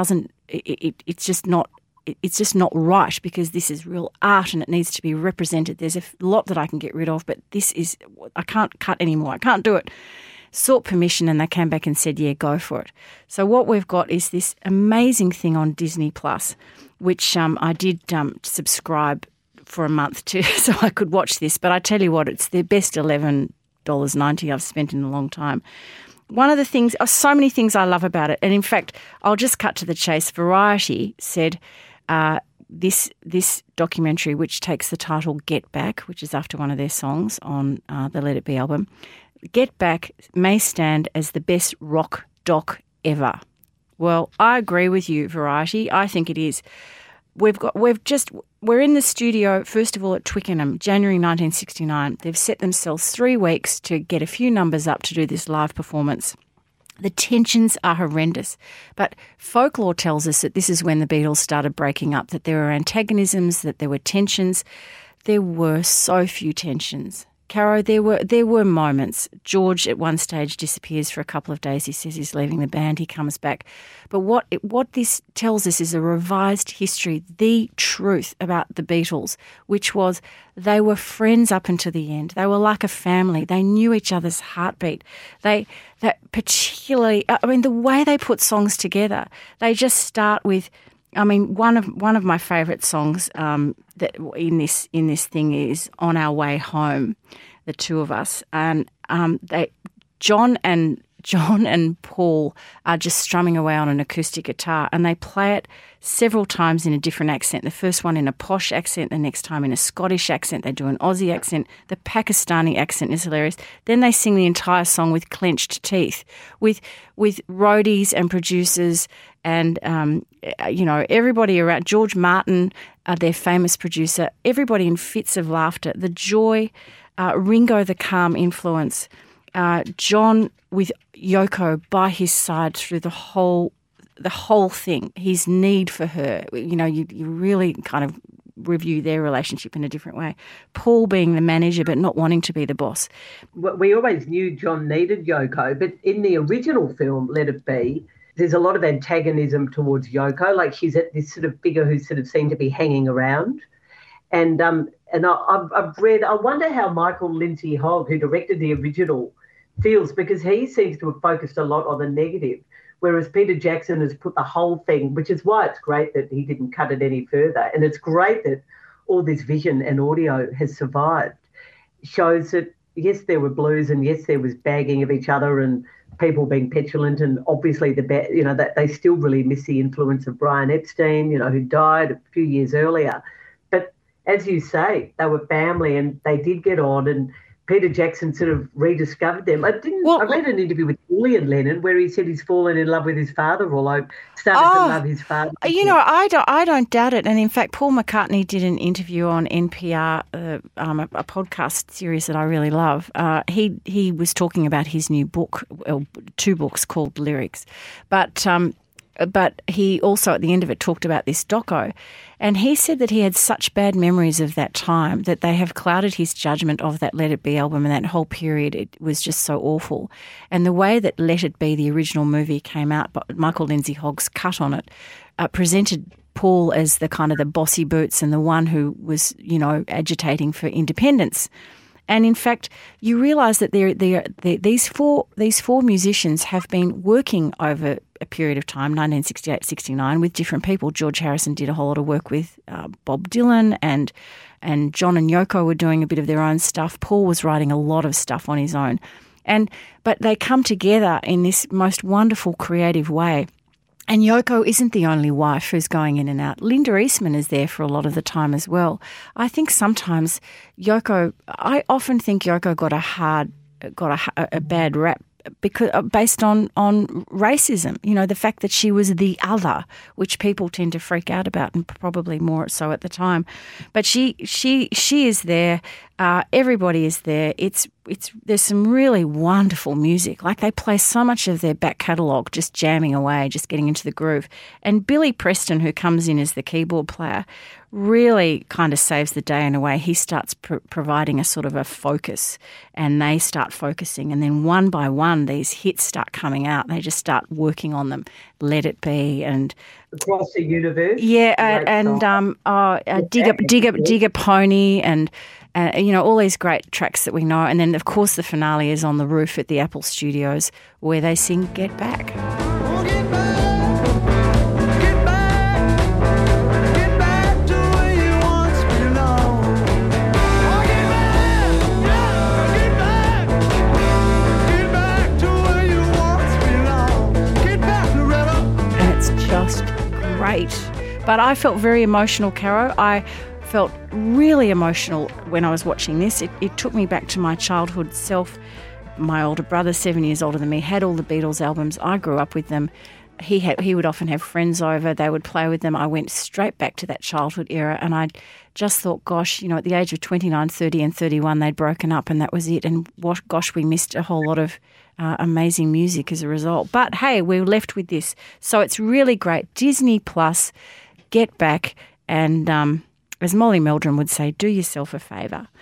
it's just not right because this is real art and it needs to be represented. There's a lot that I can get rid of, but I can't cut anymore. I can't do it. Sought permission and they came back and said, yeah, go for it. So what we've got is this amazing thing on Disney Plus, which I did subscribe for a month to so I could watch this. But I tell you what, it's the best $11.90 I've spent in a long time. One of the things, so many things I love about it, and in fact, I'll just cut to the chase. Variety said this documentary, which takes the title Get Back, which is after one of their songs on the Let It Be album, Get Back may stand as the best rock doc ever. Well, I agree with you, Variety. I think it is. We're in the studio, first of all, at Twickenham, January 1969. They've set themselves 3 weeks to get a few numbers up to do this live performance. The tensions are horrendous, but folklore tells us that this is when the Beatles started breaking up, that there were antagonisms, that there were tensions. There were so few tensions. Caro, there were moments. George at one stage disappears for a couple of days. He says he's leaving the band. He comes back. But what this tells us is a revised history, the truth about the Beatles, which was they were friends up until the end. They were like a family. They knew each other's heartbeat. That particularly, the way they put songs together, they just start with, one of my favourite songs that in this thing is "On Our Way Home," the two of us, and John and Paul are just strumming away on an acoustic guitar, and they play it several times in a different accent. The first one in a posh accent, the next time in a Scottish accent. They do an Aussie accent. The Pakistani accent is hilarious. Then they sing the entire song with clenched teeth, with roadies and producers and everybody around. George Martin, their famous producer. Everybody in fits of laughter. The joy. Ringo, the calm influence. John with Yoko by his side through the whole thing, his need for her. You really kind of review their relationship in a different way. Paul being the manager but not wanting to be the boss. We always knew John needed Yoko, but in the original film, Let It Be, there's a lot of antagonism towards Yoko. Like she's at this sort of figure who sort of seemed to be hanging around. And I've read, I wonder how Michael Lindsay Hogg, who directed the original, feels, because he seems to have focused a lot on the negative, whereas Peter Jackson has put the whole thing, which is why it's great that he didn't cut it any further. And it's great that all this vision and audio has survived. Shows that, yes, there were blues and yes, there was bagging of each other and people being petulant, and obviously that they still really miss the influence of Brian Epstein, who died a few years earlier. But as you say, they were family and they did get on, and Peter Jackson sort of rediscovered them. I read an interview with Julian Lennon where he said he's fallen in love with his father, or started to love his father. I don't doubt it. And in fact, Paul McCartney did an interview on NPR, a podcast series that I really love. He was talking about his new book, two books called Lyrics, but he also at the end of it talked about this doco, and he said that he had such bad memories of that time that they have clouded his judgment of that Let It Be album, and that whole period, it was just so awful. And the way that Let It Be, the original movie, came out, but Michael Lindsay Hogg's cut on it, presented Paul as the kind of the bossy boots and the one who was, agitating for independence. And in fact, you realise that these four musicians have been working over a period of time, 1968-69, with different people. George Harrison did a whole lot of work with Bob Dylan, and John and Yoko were doing a bit of their own stuff. Paul was writing a lot of stuff on his own. But they come together in this most wonderful creative way. And Yoko isn't the only wife who's going in and out. Linda Eastman is there for a lot of the time as well. I think sometimes I often think Yoko got a bad rap because based on racism, the fact that she was the other, which people tend to freak out about, and probably more so at the time. But she is there. Everybody is there. There's some really wonderful music. Like they play so much of their back catalogue, just jamming away, just getting into the groove. And Billy Preston, who comes in as the keyboard player, really kind of saves the day in a way. He starts providing a sort of a focus, and they start focusing, and then one by one these hits start coming out. They just start working on them. Let It Be and Across the Universe. Yeah, and Dig a Pony, and all these great tracks that we know. And then of course the finale is on the roof at the Apple Studios where they sing Get Back. Great. But I felt very emotional, Caro. I felt really emotional when I was watching this. It took me back to my childhood self. My older brother, 7 years older than me, had all the Beatles albums. I grew up with them. He would often have friends over. They would play with them. I went straight back to that childhood era, and I just thought, gosh, at the age of 29, 30 and 31, they'd broken up and that was it. And gosh, we missed a whole lot of amazing music as a result. But hey, we're left with this. So it's really great. Disney Plus, Get Back, and as Molly Meldrum would say, do yourself a favour.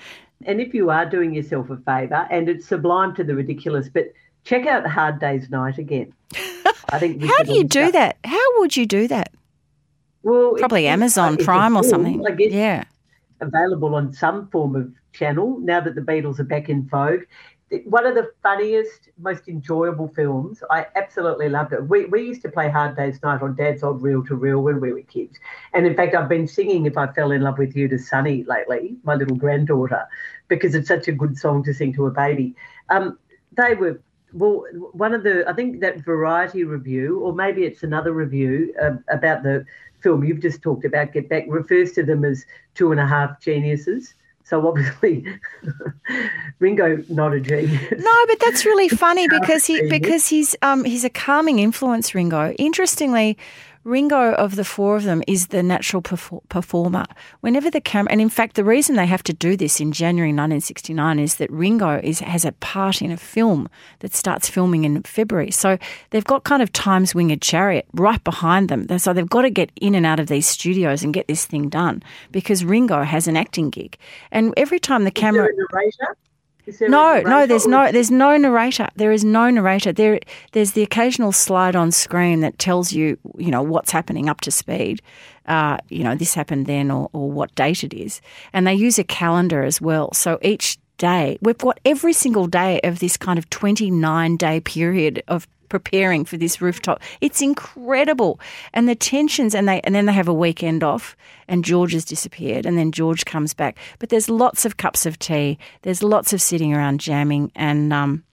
And if you are doing yourself a favour, and it's sublime to the ridiculous, but check out Hard Day's Night again. I think. How do you do that? How would you do that? Well, probably Amazon Prime or something. I guess. Yeah. Available on some form of channel now that the Beatles are back in vogue. One of the funniest, most enjoyable films. I absolutely loved it. We used to play Hard Day's Night on Dad's old reel-to-reel when we were kids. And in fact, I've been singing If I Fell in Love with You to Sunny lately, my little granddaughter, because it's such a good song to sing to a baby. They were, well, one of the, I think that Variety review, or maybe it's another review about the film you've just talked about, Get Back, refers to them as 2.5 geniuses. So obviously, Ringo not a genius. No, but that's really funny because he's a calming influence, Ringo. Interestingly, Ringo of the four of them is the natural performer. Whenever the camera, and in fact, the reason they have to do this in January 1969 is that Ringo has a part in a film that starts filming in February. So they've got kind of Time's Winged Chariot right behind them. So they've got to get in and out of these studios and get this thing done because Ringo has an acting gig. And every time the camera... Is there a narrator? No, there's no narrator. There is no narrator. There's the occasional slide on screen that tells you, what's happening up to speed. This happened then or what date it is. And they use a calendar as well. So each day, we've got every single day of this kind of 29-day period of preparing for this rooftop. It's incredible. And the tensions, and then they have a weekend off and George has disappeared and then George comes back. But there's lots of cups of tea. There's lots of sitting around jamming and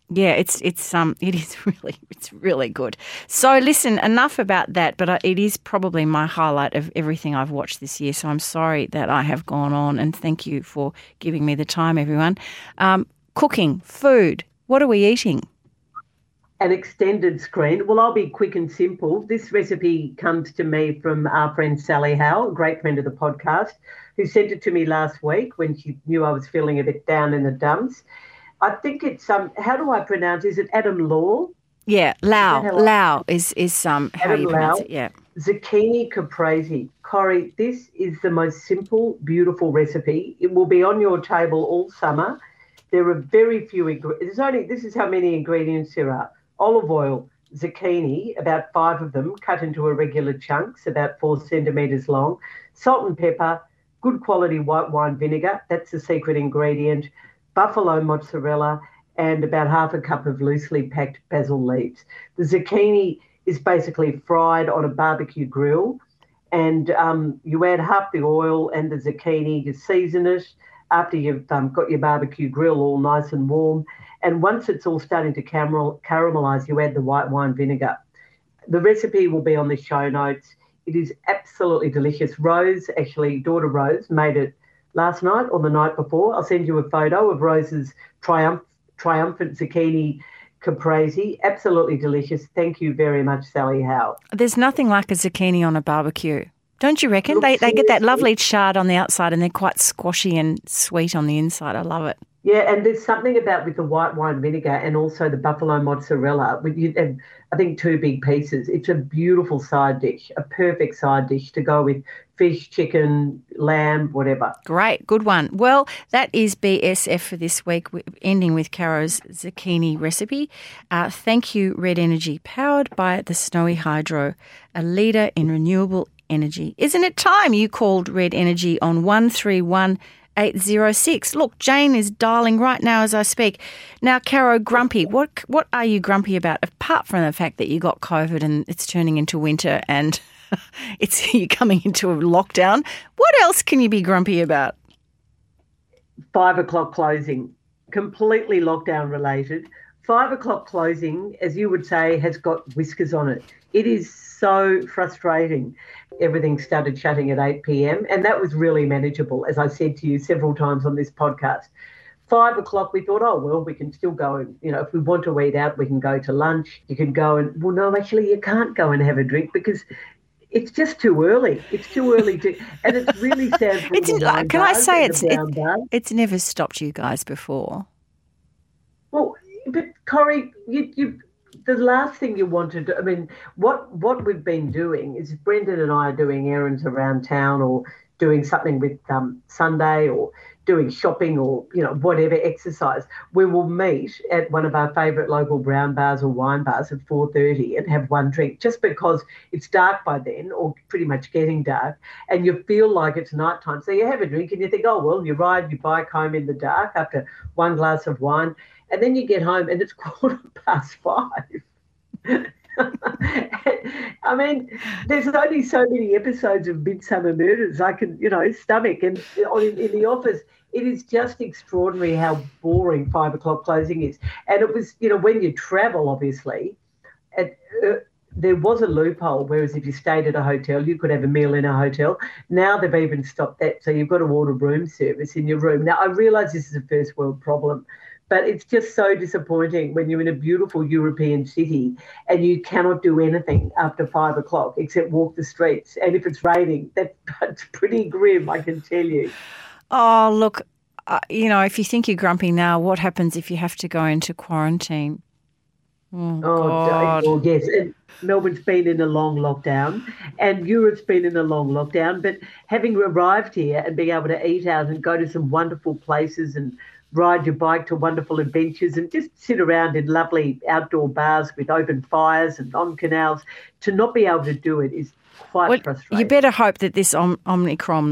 it's really good. So listen, enough about that, but it is probably my highlight of everything I've watched this year. So I'm sorry that I have gone on and thank you for giving me the time, everyone. Cooking, food, what are we eating? An extended screen. Well, I'll be quick and simple. This recipe comes to me from our friend Sally Howe, a great friend of the podcast, who sent it to me last week when she knew I was feeling a bit down in the dumps. I think it's how do I pronounce? Is it Adam Law? Yeah, Lau is how Adam you pronounce Lau. it. Yeah, zucchini caprese. Corrie, this is the most simple, beautiful recipe. It will be on your table all summer. There are very few ingredients. This is how many ingredients there are. Olive oil, zucchini, about 5 of them, cut into irregular chunks, about 4 centimetres long, salt and pepper, good quality white wine vinegar, that's the secret ingredient, buffalo mozzarella, and about half a cup of loosely packed basil leaves. The zucchini is basically fried on a barbecue grill, and you add half the oil and the zucchini, you season it after you've got your barbecue grill all nice and warm. And once it's all starting to caramelise, you add the white wine vinegar. The recipe will be on the show notes. It is absolutely delicious. Rose, actually, daughter Rose, made it last night or the night before. I'll send you a photo of Rose's triumphant zucchini caprese. Absolutely delicious. Thank you very much, Sally Howe. There's nothing like a zucchini on a barbecue. Don't you reckon? Look, they get that lovely chard on the outside and they're quite squashy and sweet on the inside. I love it. Yeah, and there's something about with the white wine vinegar and also the buffalo mozzarella. And I think 2 big pieces. It's a beautiful side dish, a perfect side dish to go with fish, chicken, lamb, whatever. Great, good one. Well, that is BSF for this week, ending with Caro's zucchini recipe. Thank you, Red Energy, powered by the Snowy Hydro, a leader in renewable energy. Isn't it time you called Red Energy on 131806? Look, Jane is dialing right now as I speak. Now, Caro, grumpy. What are you grumpy about, apart from the fact that you got COVID and it's turning into winter and you're coming into a lockdown? What else can you be grumpy about? 5 o'clock closing, completely lockdown related. 5 o'clock closing, as you would say, has got whiskers on it. It is so frustrating. Everything started shutting at 8 p.m. and that was really manageable, as I said to you several times on this podcast. 5 o'clock, we thought, oh, well, we can still go and, if we want to eat out, we can go to lunch. You can go and, well, no, actually, you can't go and have a drink because it's just too early. It's too early to, and it's really sad. Can I say it's never stopped you guys before? Well, but Corrie, you the last thing you want to do, I mean, what we've been doing is Brendan and I are doing errands around town or doing something with Sunday or, doing shopping or, whatever exercise, we will meet at one of our favourite local brown bars or wine bars at 4:30 and have one drink, just because it's dark by then, or pretty much getting dark, and you feel like it's nighttime. So you have a drink and you think, oh, well, you ride your bike home in the dark after one glass of wine, and then you get home and it's 5:15. I mean, there's only so many episodes of Midsummer Murders I can, stomach. And in the office, it is just extraordinary how boring 5 o'clock closing is. And it was, when you travel, obviously, there was a loophole, whereas if you stayed at a hotel, you could have a meal in a hotel. Now they've even stopped that, so you've got to order room service in your room. Now, I realise this is a first world problem, but it's just so disappointing when you're in a beautiful European city and you cannot do anything after 5 o'clock except walk the streets. And if it's raining, that's pretty grim, I can tell you. Oh, look, if you think you're grumpy now, what happens if you have to go into quarantine? Oh, God. Well, yes. And Melbourne's been in a long lockdown and Europe's been in a long lockdown. But having arrived here and being able to eat out and go to some wonderful places and ride your bike to wonderful adventures and just sit around in lovely outdoor bars with open fires and on canals, to not be able to do it is quite frustrating. You better hope that this Omicron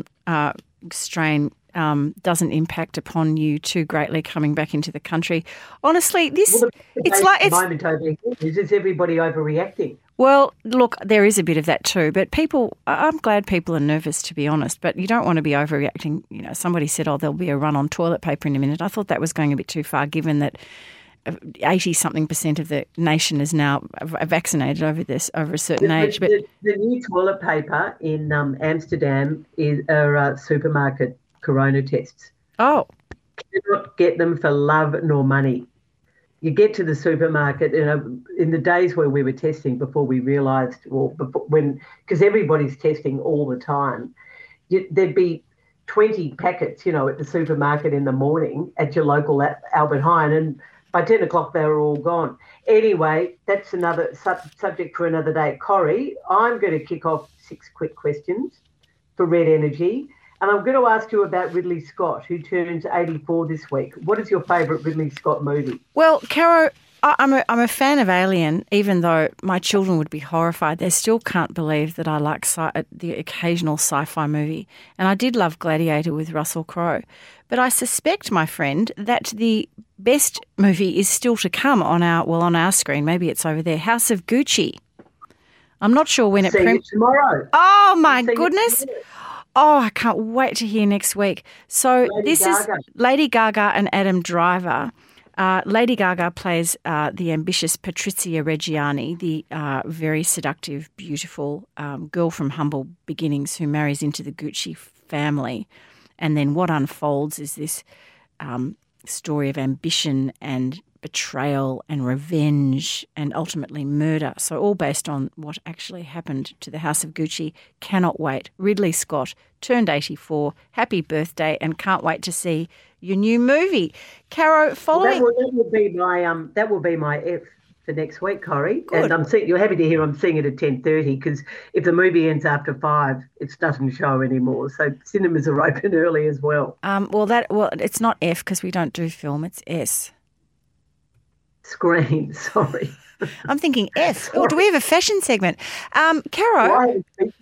strain doesn't impact upon you too greatly coming back into the country. Honestly, it's moment over here is everybody overreacting. Well, look, there is a bit of that too, but I'm glad people are nervous, to be honest, but you don't want to be overreacting. Somebody said, there'll be a run on toilet paper in a minute. I thought that was going a bit too far, given that 80-something% of the nation is now vaccinated over a certain age. But the new toilet paper in Amsterdam are supermarket corona tests. Oh. You cannot get them for love nor money. You get to the supermarket, in the days where we were testing before we realised, because everybody's testing all the time, there'd be 20 packets, at the supermarket in the morning at your local Albert Heijn, and by 10 o'clock they were all gone. Anyway, that's another subject for another day. Corrie, I'm going to kick off 6 quick questions for Red Energy. And I'm going to ask you about Ridley Scott, who turns 84 this week. What is your favourite Ridley Scott movie? Well, Caro, I'm a fan of Alien, even though my children would be horrified. They still can't believe that I like the occasional sci-fi movie. And I did love Gladiator with Russell Crowe. But I suspect, my friend, that the best movie is still to come on our screen. Maybe it's over there. House of Gucci. I'm not sure when it premieres. Tomorrow. Oh, my goodness. Oh, I can't wait to hear next week. So is Lady Gaga and Adam Driver. Lady Gaga plays the ambitious Patrizia Reggiani, the very seductive, beautiful girl from humble beginnings who marries into the Gucci family. And then what unfolds is this story of ambition and betrayal and revenge and ultimately murder. So all based on what actually happened to the House of Gucci. Cannot wait. Ridley Scott turned 84. Happy birthday, and can't wait to see your new movie. Caro, following... that will be my F for next week, Corrie. Good. And you're happy to hear I'm seeing it at 10:30, because if the movie ends after 5, it doesn't show anymore. So cinemas are open early as well. It's not F because we don't do film. It's S. Screen, sorry. I'm thinking F. Oh, do we have a fashion segment? Caro,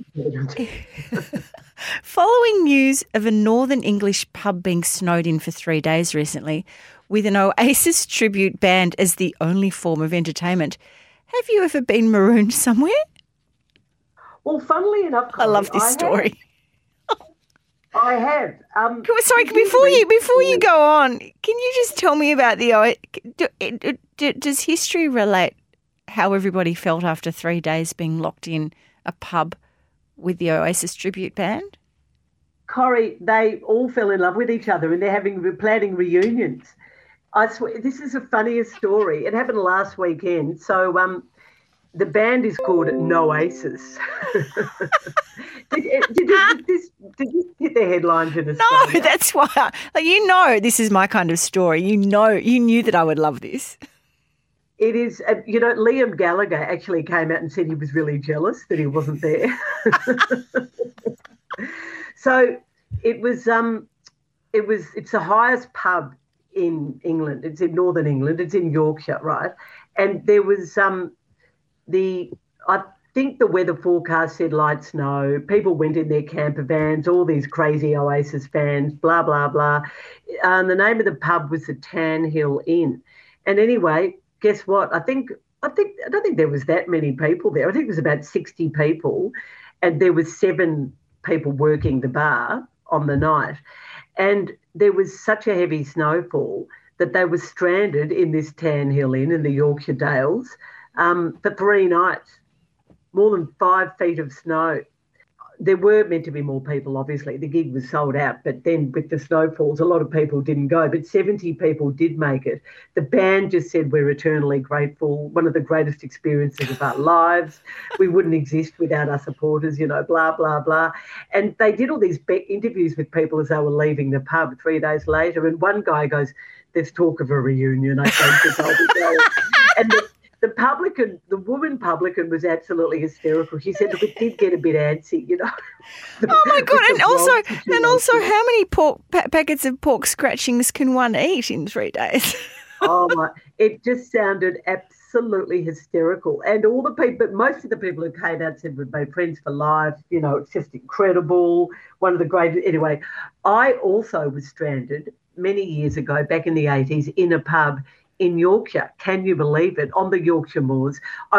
following news of a Northern English pub being snowed in for 3 days recently with an Oasis tribute band as the only form of entertainment, have you ever been marooned somewhere? Well, funnily enough, Corrie, I love this story. I have. Sorry, before you go on, can you just tell me about does history relate how everybody felt after 3 days being locked in a pub with the Oasis tribute band? Corrie, they all fell in love with each other and they're planning reunions. I swear, this is the funniest story. It happened last weekend. So the band is called Noasis. Did this hit the headlines in Australia? No, that's why. This is my kind of story. You knew that I would love this. It is, Liam Gallagher actually came out and said he was really jealous that he wasn't there. So it was It's the highest pub in England. It's in Northern England. It's in Yorkshire, right? And there was I think the weather forecast said light snow. People went in their camper vans, all these crazy Oasis fans, blah, blah, blah. And the name of the pub was the Tan Hill Inn. And anyway, guess what? I don't think there was that many people there. I think it was about 60 people, and there was 7 people working the bar on the night. And there was such a heavy snowfall that they were stranded in this Tan Hill Inn in the Yorkshire Dales for 3 nights, more than 5 feet of snow. There were meant to be more people, obviously. The gig was sold out, but then with the snowfalls, a lot of people didn't go, but 70 people did make it. The band just said, we're eternally grateful, one of the greatest experiences of our lives. We wouldn't exist without our supporters, blah, blah, blah. And they did all these interviews with people as they were leaving the pub 3 days later, and one guy goes, there's talk of a reunion, I think, because I'll be going. And the woman publican was absolutely hysterical. She said, it did get a bit antsy, Oh my God! And also, how many packets of pork scratchings can one eat in 3 days? Oh my! It just sounded absolutely hysterical. And all the people, most of the people who came out said we've made friends for life. It's just incredible. One of the greatest. Anyway, I also was stranded many years ago, back in the 80s, in a pub in Yorkshire. Can you believe it? On the Yorkshire moors. I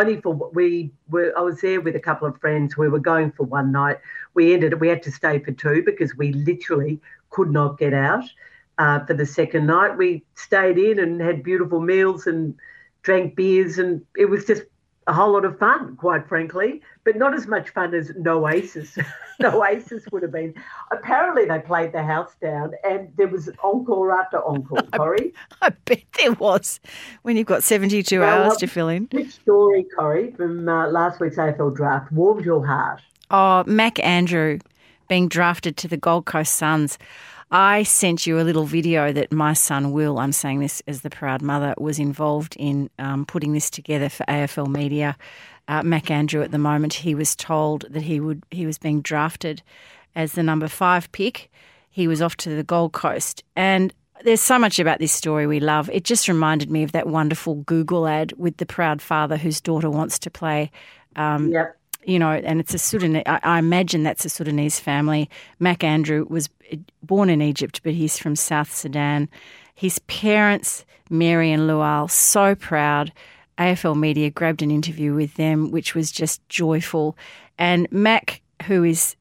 was there with a couple of friends. We were going for one night. We had to stay for 2 because we literally could not get out for the second night. We stayed in and had beautiful meals and drank beers, and it was just a whole lot of fun, quite frankly, but not as much fun as Noasis. Noasis would have been. Apparently they played the house down and there was encore after encore, Corrie. I bet there was, when you've got 72 hours to fill in. Which story, Corrie, from last week's AFL draft warmed your heart? Oh, Mac Andrew being drafted to the Gold Coast Suns. I sent you a little video that my son Will, I'm saying this as the proud mother, was involved in putting this together for AFL Media. Mac Andrew, at the moment, he was told that he was being drafted as the number 5 pick. He was off to the Gold Coast. And there's so much about this story we love. It just reminded me of that wonderful Google ad with the proud father whose daughter wants to play. Yep. And it's a Sudanese, I imagine that's a Sudanese family. Mac Andrew was born in Egypt, but he's from South Sudan. His parents, Mary and Lual, so proud. AFL Media grabbed an interview with them, which was just joyful. And Mac, who is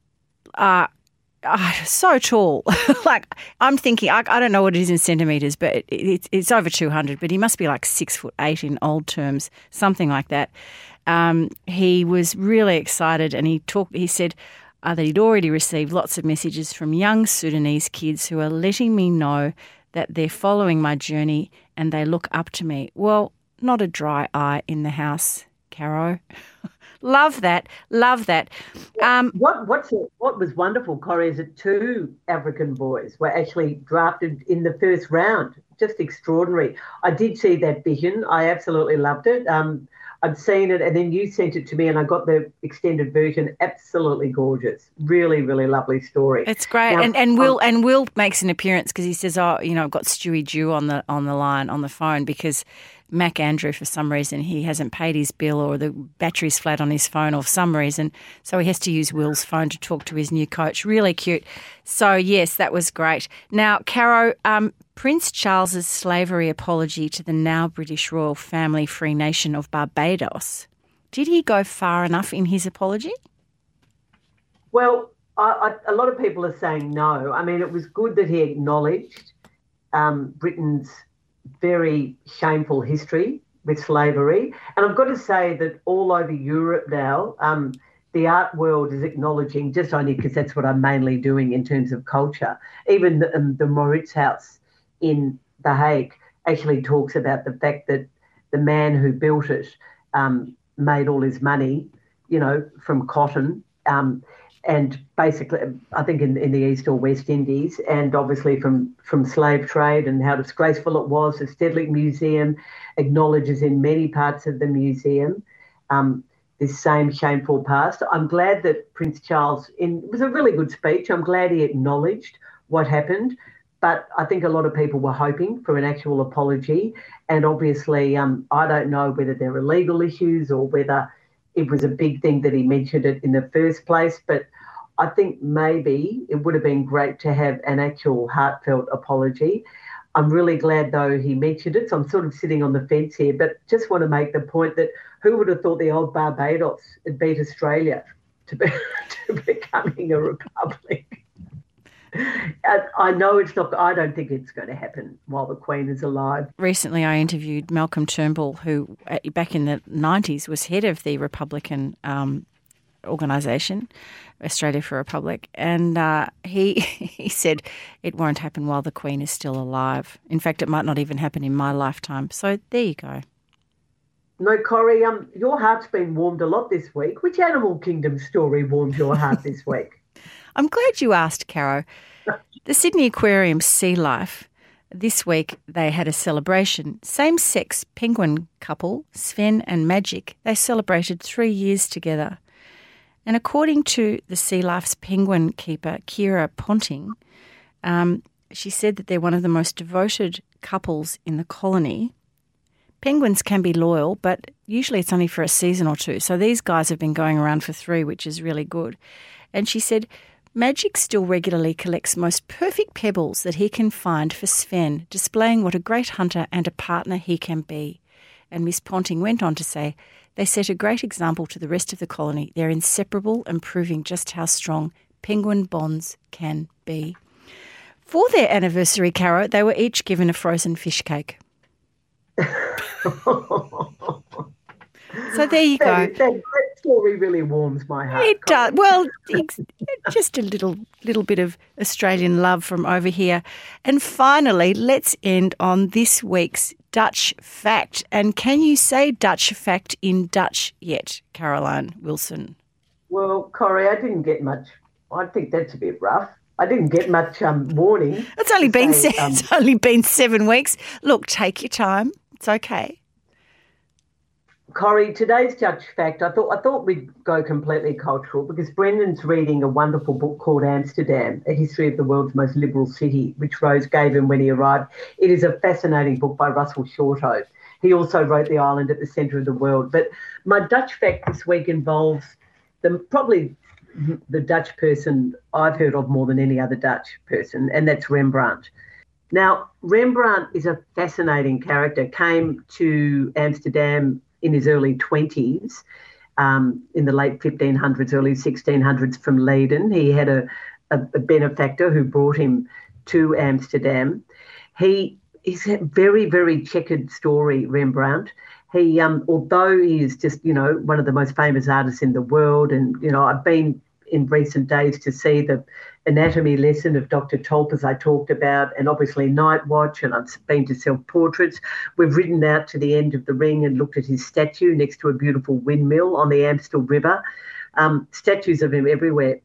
so tall, like I'm thinking, I don't know what it is in centimetres, but it's over 200, but he must be like 6'8" in old terms, something like that. He was really excited, and he said that he'd already received lots of messages from young Sudanese kids who are letting me know that they're following my journey and they look up to me. Well, not a dry eye in the house, Caro. Love that. Love that. What was wonderful, Corrie, is that 2 African boys were actually drafted in the first round. Just extraordinary. I did see that vision. I absolutely loved it. I'd seen it, and then you sent it to me, and I got the extended version. Absolutely gorgeous. Really, really lovely story. It's great. Now, and Will makes an appearance because he says, I've got Stewie Dew on the line on the phone because Mac Andrew, for some reason, he hasn't paid his bill or the battery's flat on his phone or for some reason. So he has to use Will's phone to talk to his new coach. Really cute. So, yes, that was great. Now, Caro, Prince Charles's slavery apology to the now British royal family Free Nation of Barbados. Did he go far enough in his apology? Well, a lot of people are saying no. I mean, it was good that he acknowledged Britain's very shameful history with slavery. And I've got to say that all over Europe now, the art world is acknowledging, just only because that's what I'm mainly doing in terms of culture. Even the Moritz House in The Hague actually talks about the fact that the man who built it made all his money, from cotton, and basically, I think in the East or West Indies, and obviously from slave trade, and how disgraceful it was. The Stedelijk Museum acknowledges in many parts of the museum this same shameful past. I'm glad that Prince Charles, it was a really good speech. I'm glad he acknowledged what happened, But I think a lot of people were hoping for an actual apology. And obviously, I don't know whether there are legal issues or whether it was a big thing that he mentioned it in the first place. But I think maybe it would have been great to have an actual heartfelt apology. I'm really glad, though, he mentioned it. So I'm sort of sitting on the fence here, but just want to make the point that who would have thought the old Barbados had beat Australia to becoming a republic? I know it's not. I don't think it's going to happen while the Queen is alive. Recently, I interviewed Malcolm Turnbull, who back in the 90s was head of the Republican organisation, Australia for a Republic, and he said it won't happen while the Queen is still alive. In fact, it might not even happen in my lifetime. So there you go. No, Corrie, your heart's been warmed a lot this week. Which Animal Kingdom story warmed your heart this week? I'm glad you asked, Caro. The Sydney Aquarium Sea Life, this week they had a celebration. Same-sex penguin couple, Sven and Magic, they celebrated 3 years together. And according to the Sea Life's penguin keeper, Kira Ponting, she said that they're one of the most devoted couples in the colony. Penguins can be loyal, but usually it's only for a season or two. So these guys have been going around for 3, which is really good. And she said, Magic still regularly collects most perfect pebbles that he can find for Sven, displaying what a great hunter and a partner he can be. And Miss Ponting went on to say, they set a great example to the rest of the colony. They're inseparable and proving just how strong penguin bonds can be. For their anniversary, Caro, they were each given a frozen fish cake. So there you go. That story really warms my heart. It does. Well, just a little bit of Australian love from over here. And finally, let's end on this week's Dutch fact. And can you say Dutch fact in Dutch yet, Caroline Wilson? Well, Corrie, I didn't get much. I think that's a bit rough. I didn't get much warning. It's only been 7 weeks. Look, take your time. It's okay. Corrie, today's Dutch fact, I thought we'd go completely cultural because Brendan's reading a wonderful book called Amsterdam, A History of the World's Most Liberal City, which Rose gave him when he arrived. It is a fascinating book by Russell Shorto. He also wrote The Island at the Centre of the World. But my Dutch fact this week involves probably the Dutch person I've heard of more than any other Dutch person, and that's Rembrandt. Now, Rembrandt is a fascinating character, came to Amsterdam in his early 20s, in the late 1500s, early 1600s from Leiden. He had a benefactor who brought him to Amsterdam. He's a very, very checkered story, Rembrandt. He, although he is just, one of the most famous artists in the world, and, I've been in recent days to see the anatomy lesson of Dr. Tolp, as I talked about, and obviously Night Watch, and I've been to self-portraits. We've ridden out to the end of the ring and looked at his statue next to a beautiful windmill on the Amstel River. Statues of him everywhere.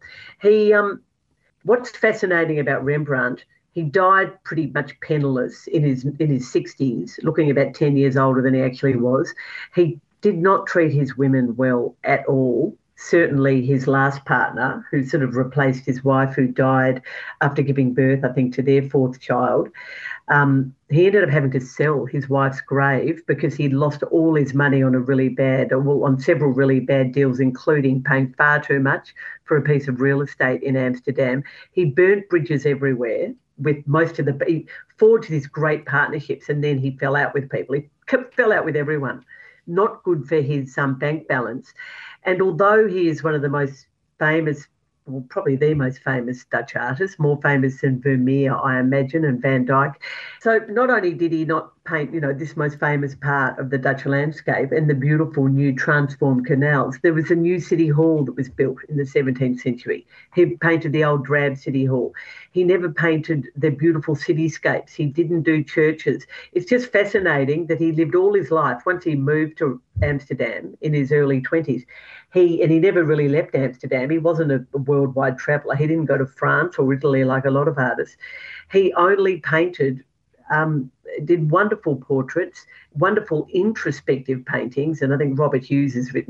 What's fascinating about Rembrandt, he died pretty much penniless in his 60s, looking about 10 years older than he actually was. He did not treat his women well at all. Certainly his last partner, who sort of replaced his wife, who died after giving birth, I think, to their 4th child. He ended up having to sell his wife's grave because he'd lost all his money on on several really bad deals, including paying far too much for a piece of real estate in Amsterdam. He burnt bridges everywhere with he forged these great partnerships, and then he fell out with people. He fell out with everyone. Not good for his bank balance. And although he is one of the most famous, well, probably the most famous Dutch artist, more famous than Vermeer, I imagine, and Van Dyck. So not only did he not paint, this most famous part of the Dutch landscape and the beautiful new transformed canals, there was a new city hall that was built in the 17th century. He painted the old drab city hall. He never painted the beautiful cityscapes. He didn't do churches. It's just fascinating that he lived all his life. Once he moved to Amsterdam in his early 20s, he never really left Amsterdam. He wasn't a worldwide traveller. He didn't go to France or Italy like a lot of artists. He only painted, did wonderful portraits, wonderful introspective paintings, and I think Robert Hughes has written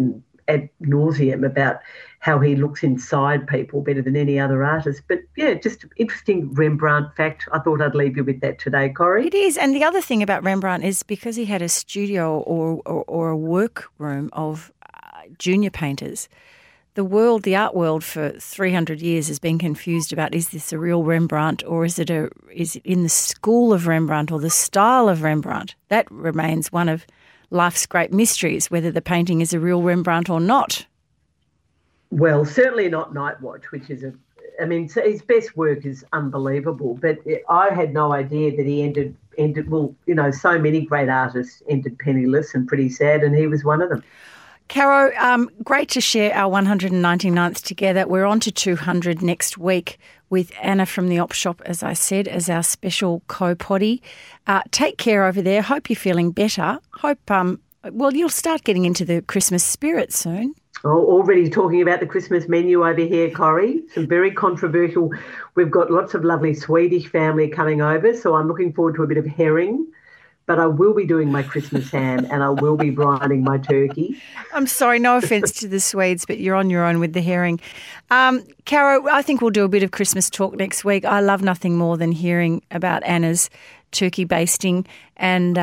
ad nauseum about how he looks inside people better than any other artist. But, yeah, just interesting Rembrandt fact. I thought I'd leave you with that today, Corrie. It is. And the other thing about Rembrandt is because he had a studio or a workroom of junior painters, the art world for 300 years has been confused about, is this a real Rembrandt or is it in the school of Rembrandt or the style of Rembrandt? That remains one of life's great mysteries, whether the painting is a real Rembrandt or not. Well, certainly not Night Watch, which is his best work is unbelievable, but I had no idea that he ended, so many great artists ended penniless and pretty sad, and he was one of them. Caro, great to share our 199th together. We're on to 200 next week with Anna from the Op Shop, as I said, as our special co-poddy. Take care over there. Hope you're feeling better. Hope, you'll start getting into the Christmas spirit soon. Oh, already talking about the Christmas menu over here, Corrie. Some very controversial. We've got lots of lovely Swedish family coming over, so I'm looking forward to a bit of herring. But I will be doing my Christmas ham and I will be brining my turkey. I'm sorry, no offence to the Swedes, but you're on your own with the herring. Caro, I think we'll do a bit of Christmas talk next week. I love nothing more than hearing about Anna's turkey basting and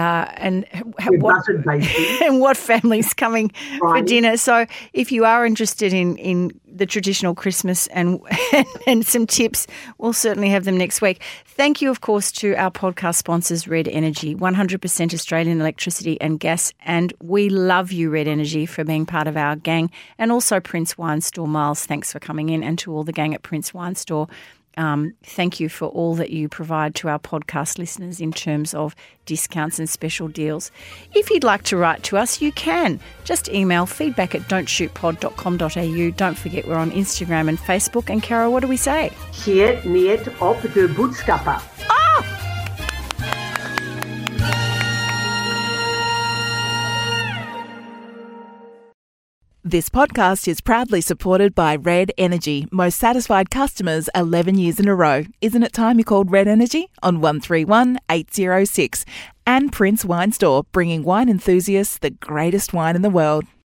what family's coming for dinner. So if you are interested in the traditional Christmas and some tips, we'll certainly have them next week. Thank you, of course, to our podcast sponsors, Red Energy, 100% Australian electricity and gas. And we love you, Red Energy, for being part of our gang. And also Prince Wine Store. Miles, thanks for coming in. And to all the gang at Prince Wine Store, thank you for all that you provide to our podcast listeners in terms of discounts and special deals. If you'd like to write to us, you can. Just email feedback@don'tshootpod.com.au. Don't forget we're on Instagram and Facebook. And Caro, what do we say? Siet niet op de boodschapper. This podcast is proudly supported by Red Energy. Most satisfied customers 11 years in a row. Isn't it time you called Red Energy on 131 806? And Prince Wine Store, bringing wine enthusiasts the greatest wine in the world.